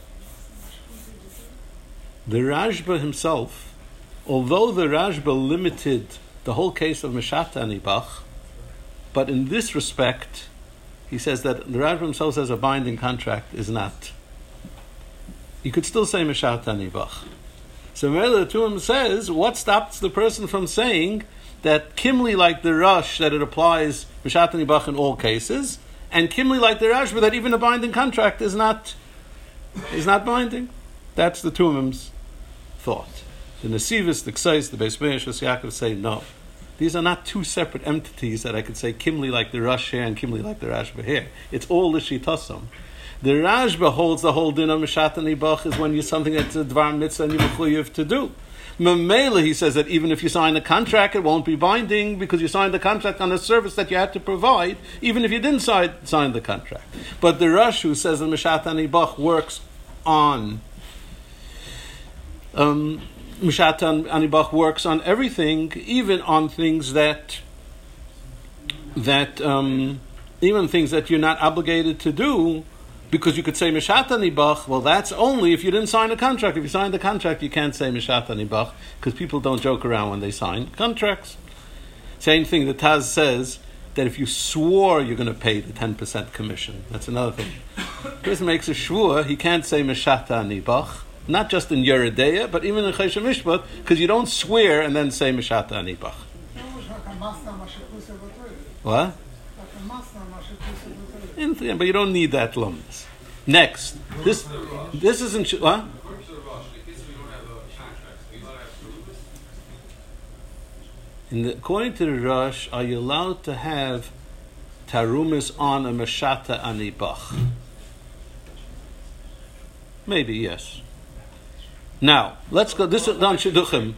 The Rashba himself, although the Rashba limited the whole case of Meshata Ani Bach, but in this respect, he says that the Rashba himself says a binding contract is not. You could still say Meshata Ani Bach. So Mele Tuim says, what stops the person from saying that Kimli like the Rosh, that it applies Meshata Ani Bach in all cases, and Kimli like the Rashba, that even a binding contract is not binding? That's the Tuim's thought. The Nesivis, the Ksais, the Beis Meir, Shus Yaakov say no. These are not two separate entities that I could say Kimli like the Rosh here and Kimli like the Rashba here. It's all Lishitasam. The Rashba holds the whole din of Meshata Ani Bach is when you're something that's a Dvar Mitzvah and you're mechuyev to do. Mamela, he says that even if you sign a contract, it won't be binding because you signed the contract on a service that you had to provide, even if you didn't sign the contract. But the Rosh, who says that Meshata Ani Bach works on Meshata Ani Bach works on everything, even on things that even things that you're not obligated to do, because you could say Meshata Ani Bach, well, that's only if you didn't sign a contract. If you signed the contract, you can't say Meshata Ani Bach, because people don't joke around when they sign contracts. Same thing, the Taz says that if you swore you're going to pay the 10% commission, that's another thing. The person makes a shvur, he can't say Meshata Ani Bach, not just in Yeredeya, but even in Choshen Mishpat, because you don't swear and then say Meshata Ani Bach. What? But you don't need that lumnus. Next, this isn't what? According to the Rosh, are you allowed to have tarumis on a Meshata Ani Bach? Maybe yes. Now let's go. This is down Shidduchim.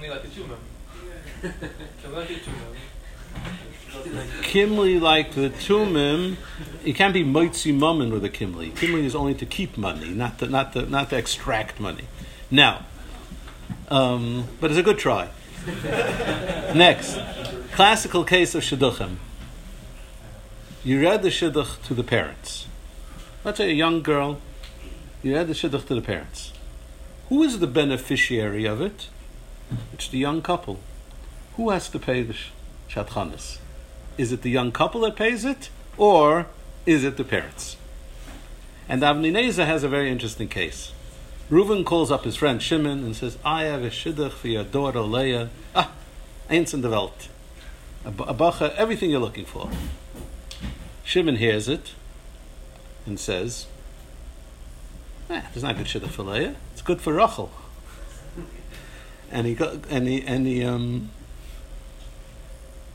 Kimli like the Tumim, you can't be moitzi mammon with a kimli. Kimli is only to keep money, not to extract money. Now, but it's a good try. Next, classical case of shidduchim. You read the shidduch to the parents. Let's say a young girl. You read the shidduch to the parents. Who is the beneficiary of it? It's the young couple. Who has to pay the shatchanis? Is it the young couple that pays it, or is it the parents? And Avnei Nezer has a very interesting case. Reuven calls up his friend Shimon and says, I have a shidduch for your daughter Leah. Eins in the Welt. A bacha, everything you're looking for. Shimon hears it and says, it's not good shidduch for Leah. It's good for Rachel. And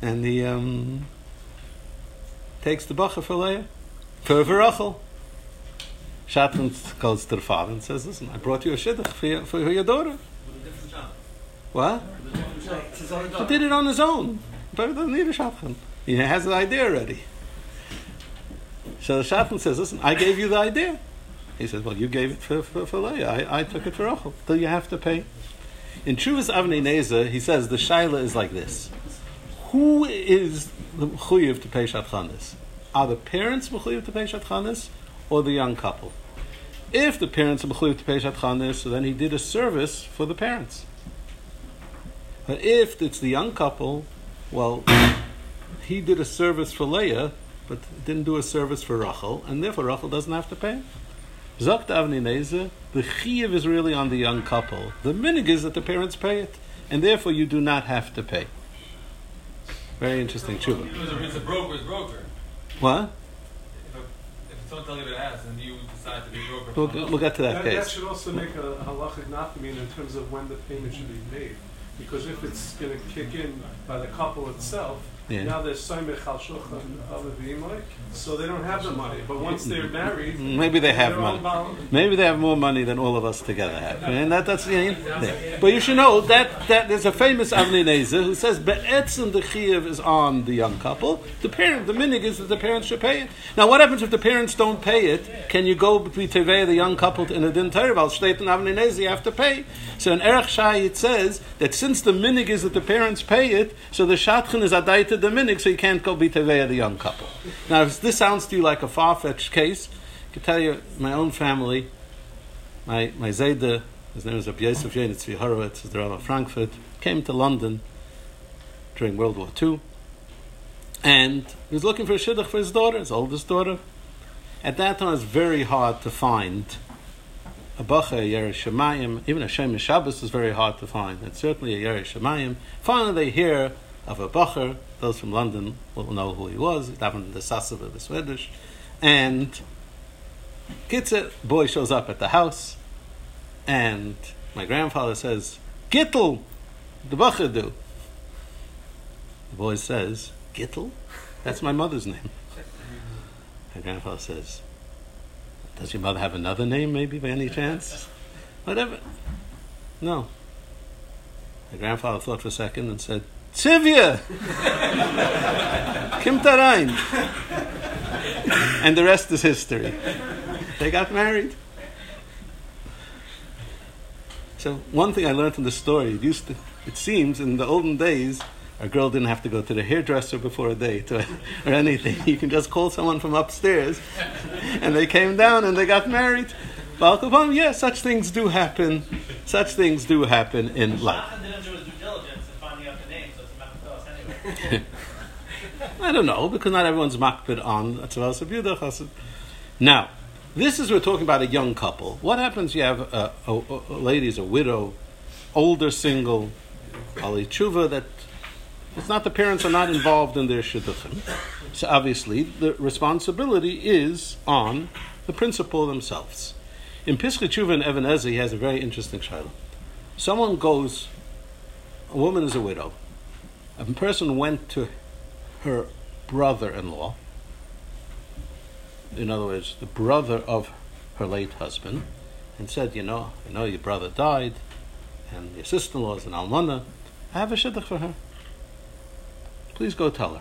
and he takes the bacher for Leah, for Rachel. Shatan goes to the father and says, "Listen, I brought you a shidduch for your daughter." What? He did it on his own, but he doesn't need a shadchan. He has the idea already. So the shadchan says, "Listen, I gave you the idea." He says, "Well, you gave it for Leah. I took it for Rachel. So you have to pay." In Chuvas Avnei Nezer, he says the shaila is like this: who is the mechuyev to pay shadchanis? Are the parents mechuyev to pay shadchanis, or the young couple? If the parents are mechuyev to pay shadchanis, so then he did a service for the parents. But if it's the young couple, well, he did a service for Leah, but didn't do a service for Rachel, and therefore Rachel doesn't have to pay. Zokt Avnei Nezer, the chiyuv is really on the young couple. The minig is that the parents pay it, and therefore you do not have to pay. Very interesting tshuva. It's a broker's broker. What? If someone tells you what it has, and you decide to be a broker. We'll get to that case. That should also make a halachic nafkamin in terms of when the payment should be made. Because if it's going to kick in by the couple itself, now they're soymech al shulchan avivimai, so they don't have the money. But once they're married, maybe they have money. Maybe they have more money than all of us together have. And that's the thing. But you should know that there's a famous Avnei Nezer who says be'etzem the chiyuv is on the young couple. The minig is that the parents should pay it. Now, what happens if the parents don't pay it? Can you go between tevei the young couple in a din Torah? Well, state in Avnei Nezer you have to pay. So in Erech Shai it says that since the minig is that the parents pay it, so the shadchan is adai the minig, so you can't go be tevei the young couple. Now, if this sounds to you like a far-fetched case, I can tell you my own family, my Zayda, his name is Rabbi Yosef Yein Tzvi Horowitz, the Rav of Frankfurt, came to London during World War II, and he was looking for a shidduch for his daughter, his oldest daughter. At that time, it was very hard to find a bacha, a Yeresh Shemayim. Even a Shem Shabbos was very hard to find, and certainly a Yeresh Shemayim. Finally, they hear of a bacher. Those from London will know who he was. He happened in the Sassav of the Swedish. And Kitzur, boy shows up at the house, and my grandfather says, "Gittel, the bacher do." The boy says, "Gittel? That's my mother's name." My grandfather says, "Does your mother have another name, maybe, by any chance?" Whatever. No. My grandfather thought for a second and said, "Tzivya! Kim Tarain." And the rest is history. They got married. So one thing I learned from the story, it seems in the olden days, a girl didn't have to go to the hairdresser before a date or anything. You can just call someone from upstairs, and they came down and they got married. Yes, such things do happen. Such things do happen in life. I don't know, because not everyone's makpid on Atzavas Abiyudach. Now, this is, we're talking about a young couple. What happens? You have a lady's a widow, older single, Ali Tshuva, that it's not, the parents are not involved in their shidduchim. So obviously, the responsibility is on the principal themselves. In Pischei Tshuva and Even HaEzer, he has a very interesting shayla. Someone goes, a woman is a widow. A person went to her brother-in-law, in other words, the brother of her late husband, and said, I know your brother died, and your sister-in-law is an almana. I have a shidduch for her. Please go tell her.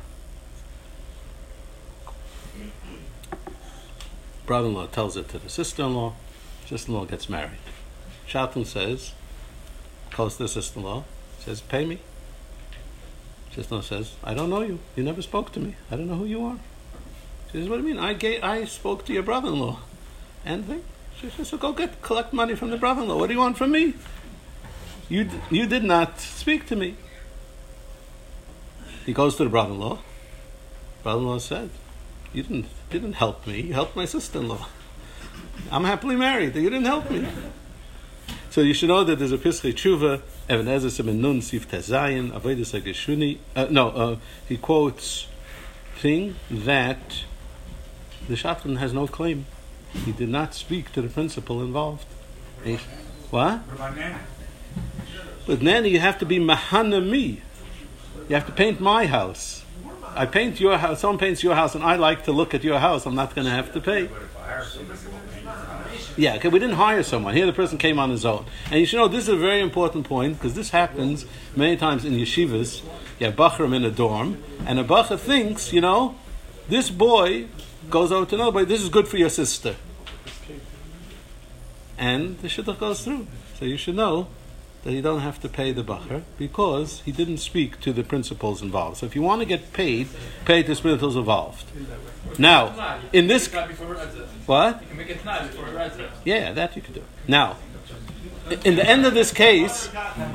Brother-in-law tells it to the sister-in-law. Sister-in-law gets married. Shatan says, calls the sister-in-law, says, "Pay me." Sister-in-law says, "I don't know you. You never spoke to me. I don't know who you are." She says, "What do you mean? I spoke to your brother-in-law." And she says, "So go collect money from the brother-in-law. What do you want from me? You did not speak to me." He goes to the brother-in-law. Brother-in-law said, "You didn't help me. You helped my sister-in-law. I'm happily married. You didn't help me." So you should know that there's a Pischei Tshuva, Even HaEzer Siman Nun Sif Tezayin, Avodas HaGeshuni. He quotes thing that the shadchan has no claim. He did not speak to the principal involved. What? With nanny, you have to be mahanami. You have to paint my house. I paint your house, someone paints your house, and I like to look at your house. I'm not going to have to pay. Yeah, okay, we didn't hire someone. Here the person came on his own. And you should know, this is a very important point, because this happens many times in yeshivas. You have Bachram in a dorm, and a Bacher thinks, this boy goes over to another boy, this is good for your sister. And the shidduch goes through. So you should know that you don't have to pay the Bacher, because he didn't speak to the principals involved. So if you want to get paid, pay to the principals involved. Now, in this... What? You can make it nice before it rides it. Yeah, that you could do. Now, in the end of this case...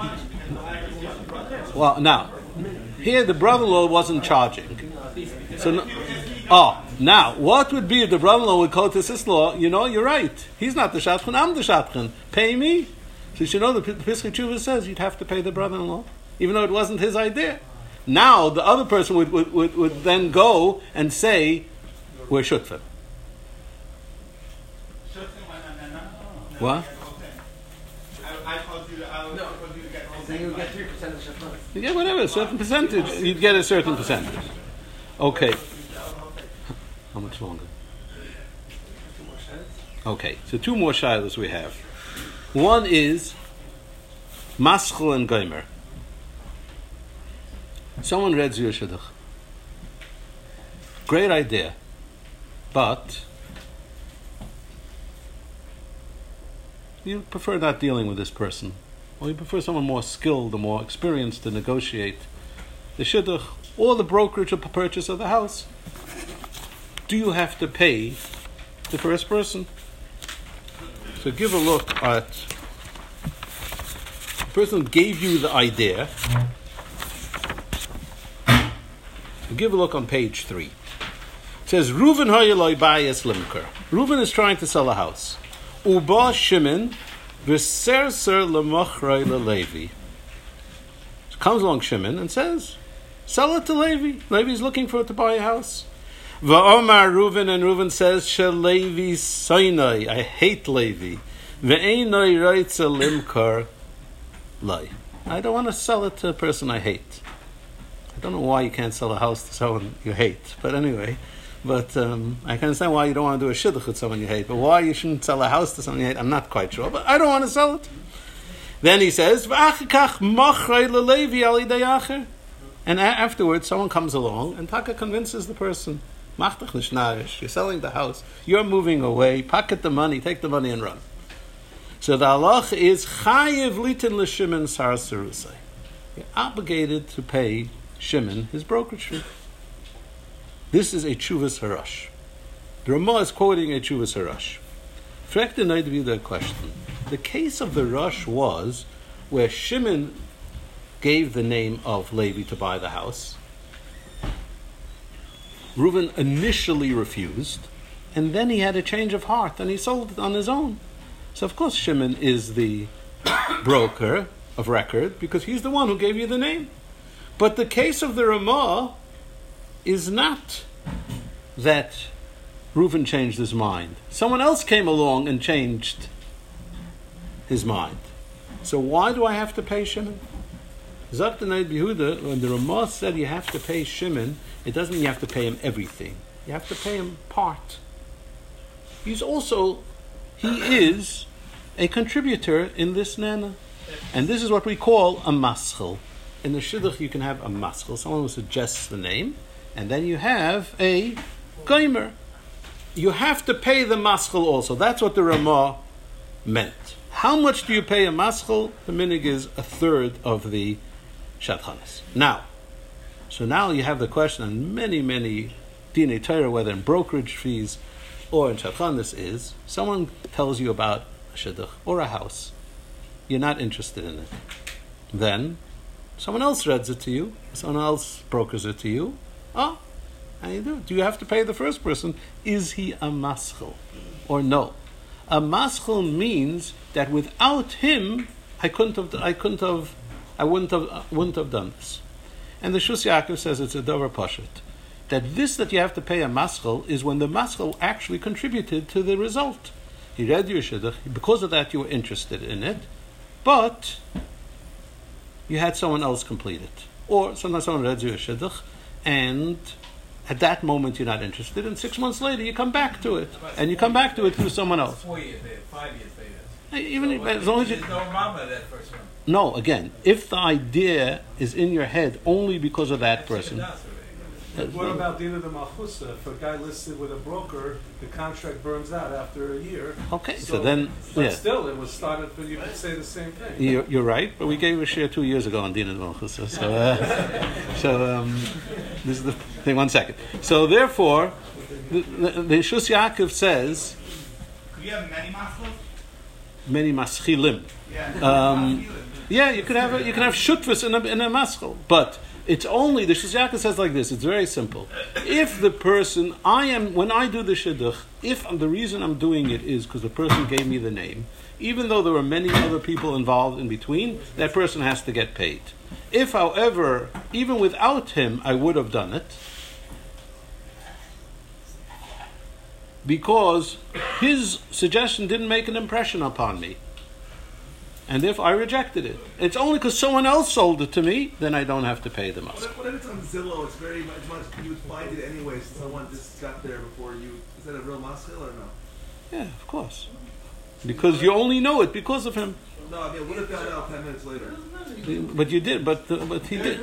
Well, now, here the brother-in-law wasn't charging. So, now, what would be if the brother-in-law would go to sister-in-law? You're right. He's not the shadchan, I'm the shadchan. Pay me. So you should know the Pesach Tshuva says you'd have to pay the brother-in-law, even though it wasn't his idea. Now, the other person would then go and say, we're shutfim. What? I told you to get... Then you get 3% of shadchan. You get whatever, a certain percentage. You'd get a certain percentage. Okay. How much longer? Okay, so 2 more shilas we have. One is Maschel and Gomer. Someone read Zir Shidduch. Great idea. But you prefer not dealing with this person. Or you prefer someone more skilled or more experienced to negotiate the Shidduch or the brokerage of the purchase of the house. Do you have to pay the first person? So give a look at the person who gave you the idea. Give a look on page 3. It says, Reuven hayeloi bayis limker. Reuven is trying to sell a house. Uba Shimon v'serser lemachrei leLevi. Comes along Shimon and says, sell it to Levi. Levi's looking for it to buy a house. Va'omar Reuven, and Reuven says, Shelevi soinoi, I hate Levi. Ve'enoi reitze limkar lai. I don't want to sell it to a person I hate. I don't know why you can't sell a house to someone you hate, but anyway. But I can understand why you don't want to do a shidduch with someone you hate, but why you shouldn't sell a house to someone you hate, I'm not quite sure, but I don't want to sell it. Then he says, V'achikach machrei leLevi al yidei acher. And afterwards, someone comes along and Taka convinces the person, Machtach nishnarish, you're selling the house, you're moving away, pocket the money, take the money and run. So the halach is chayiv litin l'Shimon sar serusai. You're obligated to pay Shimon his brokerage fee. This is a Tshuvas Harash. The Ramah is quoting a Tshuvas Harash. Frek the night be the question. The case of the Rush was where Shimon gave the name of Levi to buy the house. Reuven initially refused, and then he had a change of heart, and he sold it on his own. So of course Shimon is the broker of record, because he's the one who gave you the name. But the case of the Ramah is not that Reuven changed his mind. Someone else came along and changed his mind. So why do I have to pay Shimon? Zok the Neid Yehuda, when the Ramah said you have to pay Shimon, it doesn't mean you have to pay him everything. You have to pay him part. He is a contributor in this nana. And this is what we call a maschel. In the shidduch you can have a maschel, someone who suggests the name, and then you have a gomer. You have to pay the maschel also. That's what the Ramah meant. How much do you pay a maschel? The minig is 1/3 of the shadchanis. Now you have the question on many dinei Torah, whether in brokerage fees or in shadchanis, is someone tells you about a shidduch or a house. You're not interested in it. Then someone else reads it to you. Someone else brokers it to you. How you do? Do you have to pay the first person? Is he a maschel or no? A maschel means that without him, I wouldn't have done this. And the Shus Yaakov says it's a davar pashut. That you have to pay a maschel is when the maschel actually contributed to the result. He read your shidduch, because of that you were interested in it, but you had someone else complete it. Or sometimes someone reads you a shidduch, and at that moment you're not interested, and 6 months later you come back to it, and you come back to it through someone else. 4 years later, 5 years later. Even as long as you... There's no problem with that first one. No, again, if the idea is in your head only because of that person... What about Dina de Malchusa? If a guy listed with a broker, the contract burns out after a year. Okay, so then... But still, it was started, but you could say the same thing. You're right, but we gave a share 2 years ago on Dina de Malchusa. So this is the thing, 1 second. So therefore, the Shus Yaakov says... Could you have many maschils? Many maschilim. Yeah, you can have shutvus in a maschil, but it's only the Shus Yaakov says like this. It's very simple. If the person when I do the shidduch, if the reason I'm doing it is because the person gave me the name, even though there were many other people involved in between, that person has to get paid. If, however, even without him, I would have done it, because his suggestion didn't make an impression upon me, and if I rejected it, it's only because someone else sold it to me, then I don't have to pay the mask. What if it's on Zillow? It's very much you would find it anyways. Someone just got there before you. Is that a real maskil or no? Yeah, of course. Because you only know it because of him. No, I mean, what if found out 10 minutes later? But you did. But he did.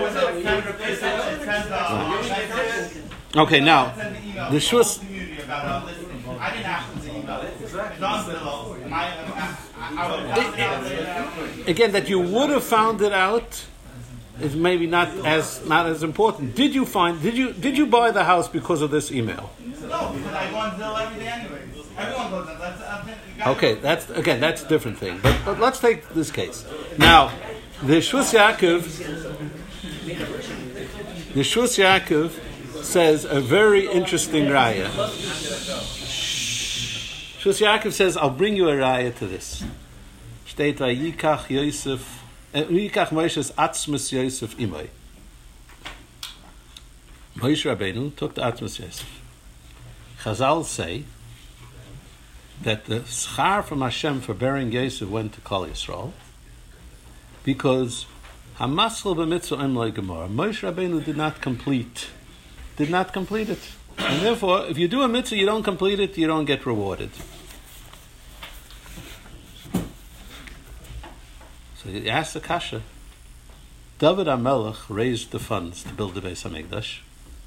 Okay, now the Shus. I didn't ask him to email it. It's on Zillow. Again, that you would have found it out is maybe not as important. Did you buy the house because of this email? No, because I go on Zillow every day anyway. Everyone goes on. Okay, that's a different thing. But let's take this case. Now, the Shus Yaakov says a very interesting raya. Shus Yaakov says, I'll bring you a raya to this. Steht Vayikach Moshe's Atzmus Yosef Imay. Moshe Rabbeinu took the Atzmus Yosef. Chazal say that the schar from Hashem for bearing Yosef went to Klal Yisrael because Hamaschel b'mitzvah Imlay Gemara. Moshe Rabbeinu did not complete it. And therefore, if you do a mitzvah, you don't complete it, you don't get rewarded. So you ask the kasha. David HaMelech raised the funds to build the Beis HaMikdash,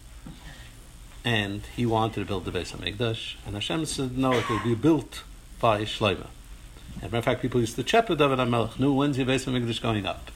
and he wanted to build the Beis HaMikdash, and Hashem said, no, it will be built by Shlomo. As a matter of fact, people used to check with David HaMelech, knew when's the Beis HaMikdash going up.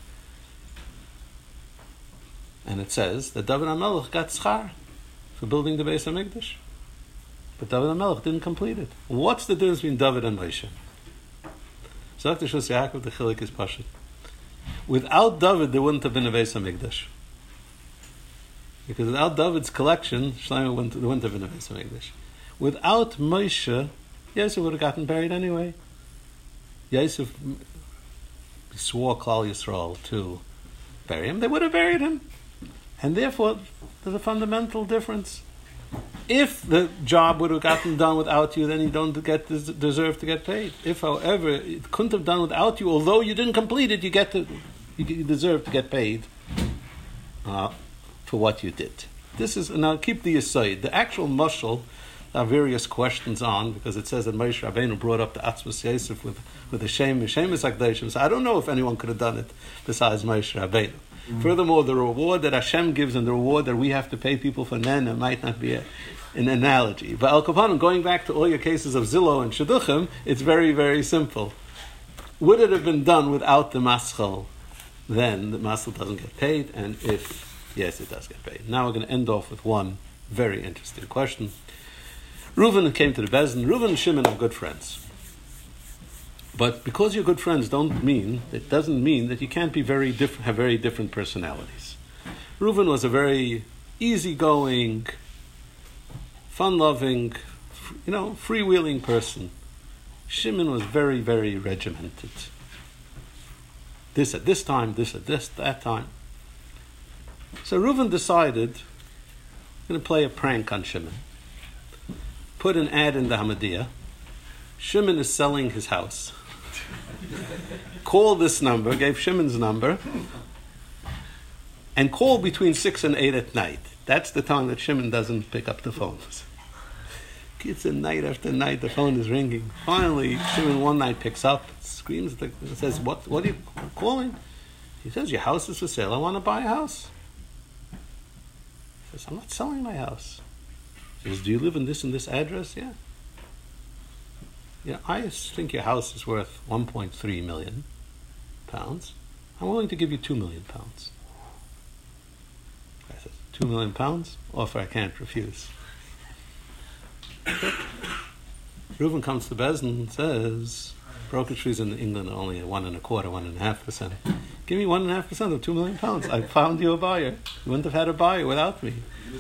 And it says that David HaMelech got schar for building the Beis HaMikdash. But David HaMelech didn't complete it. What's the difference between David and Moshe? So Dr. Shus Yaakov, the chilik is pashut. Without David, there wouldn't have been a Beis HaMikdash. Because without David's collection, Shlomo wouldn't have been a Beis HaMikdash. Without Moshe, Yosef would have gotten buried anyway. Yosef swore Klal Yisrael to bury him. They would have buried him. And therefore, there's a fundamental difference. If the job would have gotten done without you, then you don't deserve to get paid. If, however, it couldn't have done without you, although you didn't complete it, you deserve to get paid for what you did. This is, now keep the aside. The actual mashal, there are various questions on, because it says that Moshe Rabbeinu brought up the Atzmus Yosef with the Shemesh HaKadoshim. So I don't know if anyone could have done it besides Moshe Rabbeinu. Mm-hmm. Furthermore, the reward that Hashem gives and the reward that we have to pay people for Nana might not be an analogy. But Al Kapanim, going back to all your cases of Zillow and Shidduchim, it's very, very simple. Would it have been done without the Maschal? Then the Maschal doesn't get paid, and if yes, it does get paid. Now we're going to end off with one very interesting question. Reuven came to the Bezdin. Reuven and Shimon are good friends. But because you're good friends doesn't mean that you can't be have very different personalities. Reuven was a very easygoing, fun-loving, freewheeling person. Shimon was very, very regimented. This at this time, this at that time. So Reuven decided, I'm going to play a prank on Shimon. Put an ad in the Hamadiyah. Shimon is selling his house. Call this number, gave Shimon's number. and call between 6 and 8 at night. That's the time that Shimon doesn't pick up the phones. It's night after night, the phone is ringing. Finally, Shimon one night picks up, screams, says, what are you calling? He says, your house is for sale, I want to buy a house. He says, I'm not selling my house. He says, do you live in this and this address? Yeah. Yeah, I think your house is worth 1.3 million pounds. I'm willing to give you 2 million pounds. I says, 2 million pounds? Offer I can't refuse. Reuven comes to Bezdin and says, brokerage fees in England are only 1.25%, 1.5%. Give me 1.5% of 2 million pounds. I found you a buyer. You wouldn't have had a buyer without me.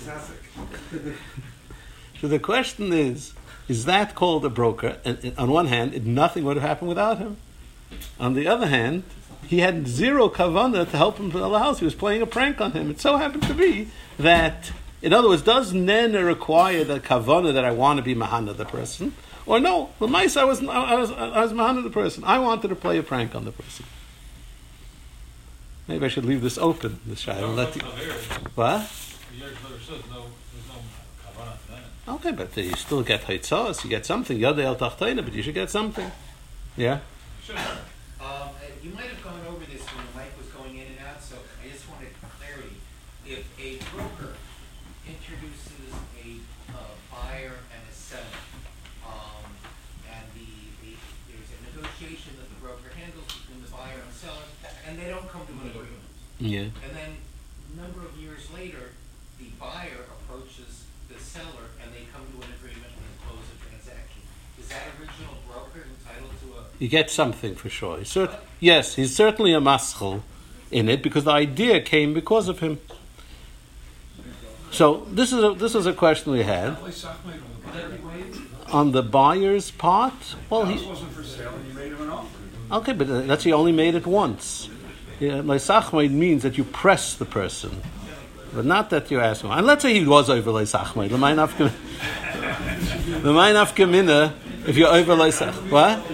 So the question is that called a broker? And on one hand, nothing would have happened without him. On the other hand, he had zero kavanah to help him sell the house. He was playing a prank on him. It so happened to be that, in other words, does Nena require the kavanah that I want to be mahana the person? Or no, well, mice, I was mahana the person. I wanted to play a prank on the person. Maybe I should leave this open, the shayla. Let you. What? Okay, but you still get haitzos, you get something. Yodei el tachtoina, but you should get something. Yeah? Sure. You might have gone over this when the mic was going in and out, so I just wanted clarity. If a broker introduces a buyer and a seller, and there's a negotiation that the broker handles between the buyer and the seller, and they don't come to an agreement. Yeah. And then a number of years later, the buyer approaches the seller and they come to an agreement and close a transaction. Is that original broker entitled to a... You get something for sure. Yes, he's certainly a maschel in it because the idea came because of him. So this is a question we had on the buyer's part. Well, he wasn't for sale, and you made him an offer. Okay, but that's he only made it once. Leisachmaid means that you press the person, but not that you ask him. And let's say he was over leisachmaid. The nafkamina. If you're over leisach, what?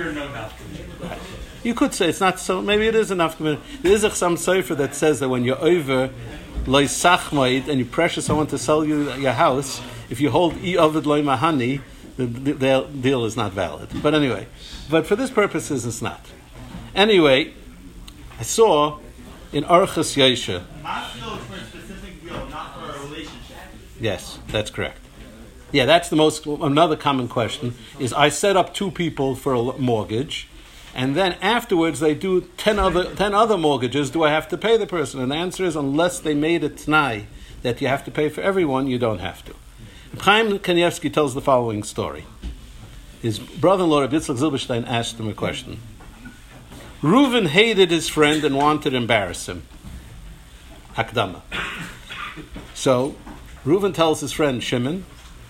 You could say it's not so. Maybe it is enough. There is some sofer that says that when you're over leisachmaid and you pressure someone to sell you your house, if you hold ovid loy mahani, the deal is not valid. But anyway, but for this purposes, it's not. Anyway, I saw in Orchos Yosha. Maskil is for a specific deal, not for a relationship. Yes, that's correct. Yeah, that's another common question is I set up 2 people for a mortgage, and then afterwards they do 10 other mortgages. Do I have to pay the person? And the answer is unless they made a t'nai that you have to pay for everyone, you don't have to. Chaim Kanievsky tells the following story. His brother-in-law, Rabbi Yitzchak Zilberstein, asked him a question. Reuven hated his friend and wanted to embarrass him. Hakdama. So Reuven tells his friend Shimon,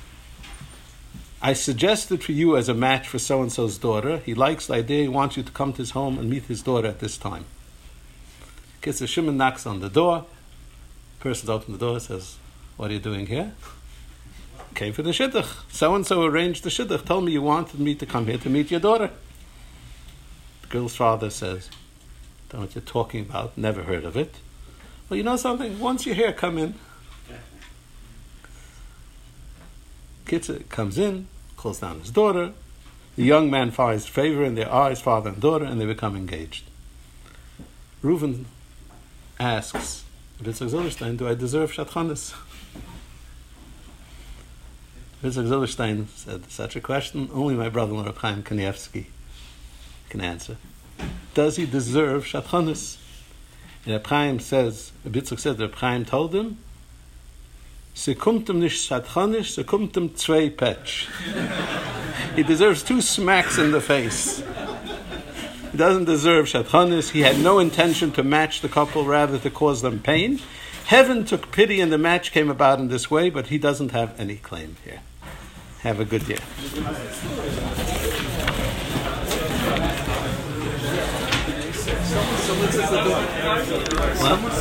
I suggested for you as a match for so-and-so's daughter. He likes the idea. He wants you to come to his home and meet his daughter at this time. Kisser Shimon knocks on the door. Person opens the door and says, what are you doing here? Came for the shidduch. So-and-so arranged the shidduch. Told me you wanted me to come here to meet your daughter. The girl's father says, don't know what you're talking about. Never heard of it. Well, you know something? Once you're here, come in. Kitzur comes in, calls down his daughter. The young man finds favor in their eyes, father and daughter, and they become engaged. Reuven asks, Yitzchak Zilberstein, do I deserve Shatchanis? Yitzchak Zilberstein said, such a question, only my brother-in-law, Reb Chaim Kanievsky, can answer. Does he deserve Shatchanis? And Reb Chaim says, Yitzchak said, Reb Chaim told him, Se kommt nicht Shatchanis, se kommt 2 Petch. He deserves 2 smacks in the face. He doesn't deserve Shatchanis. He had no intention to match the couple, rather to cause them pain. Heaven took pity and the match came about in this way, but he doesn't have any claim here. Have a good year. Someone says the door.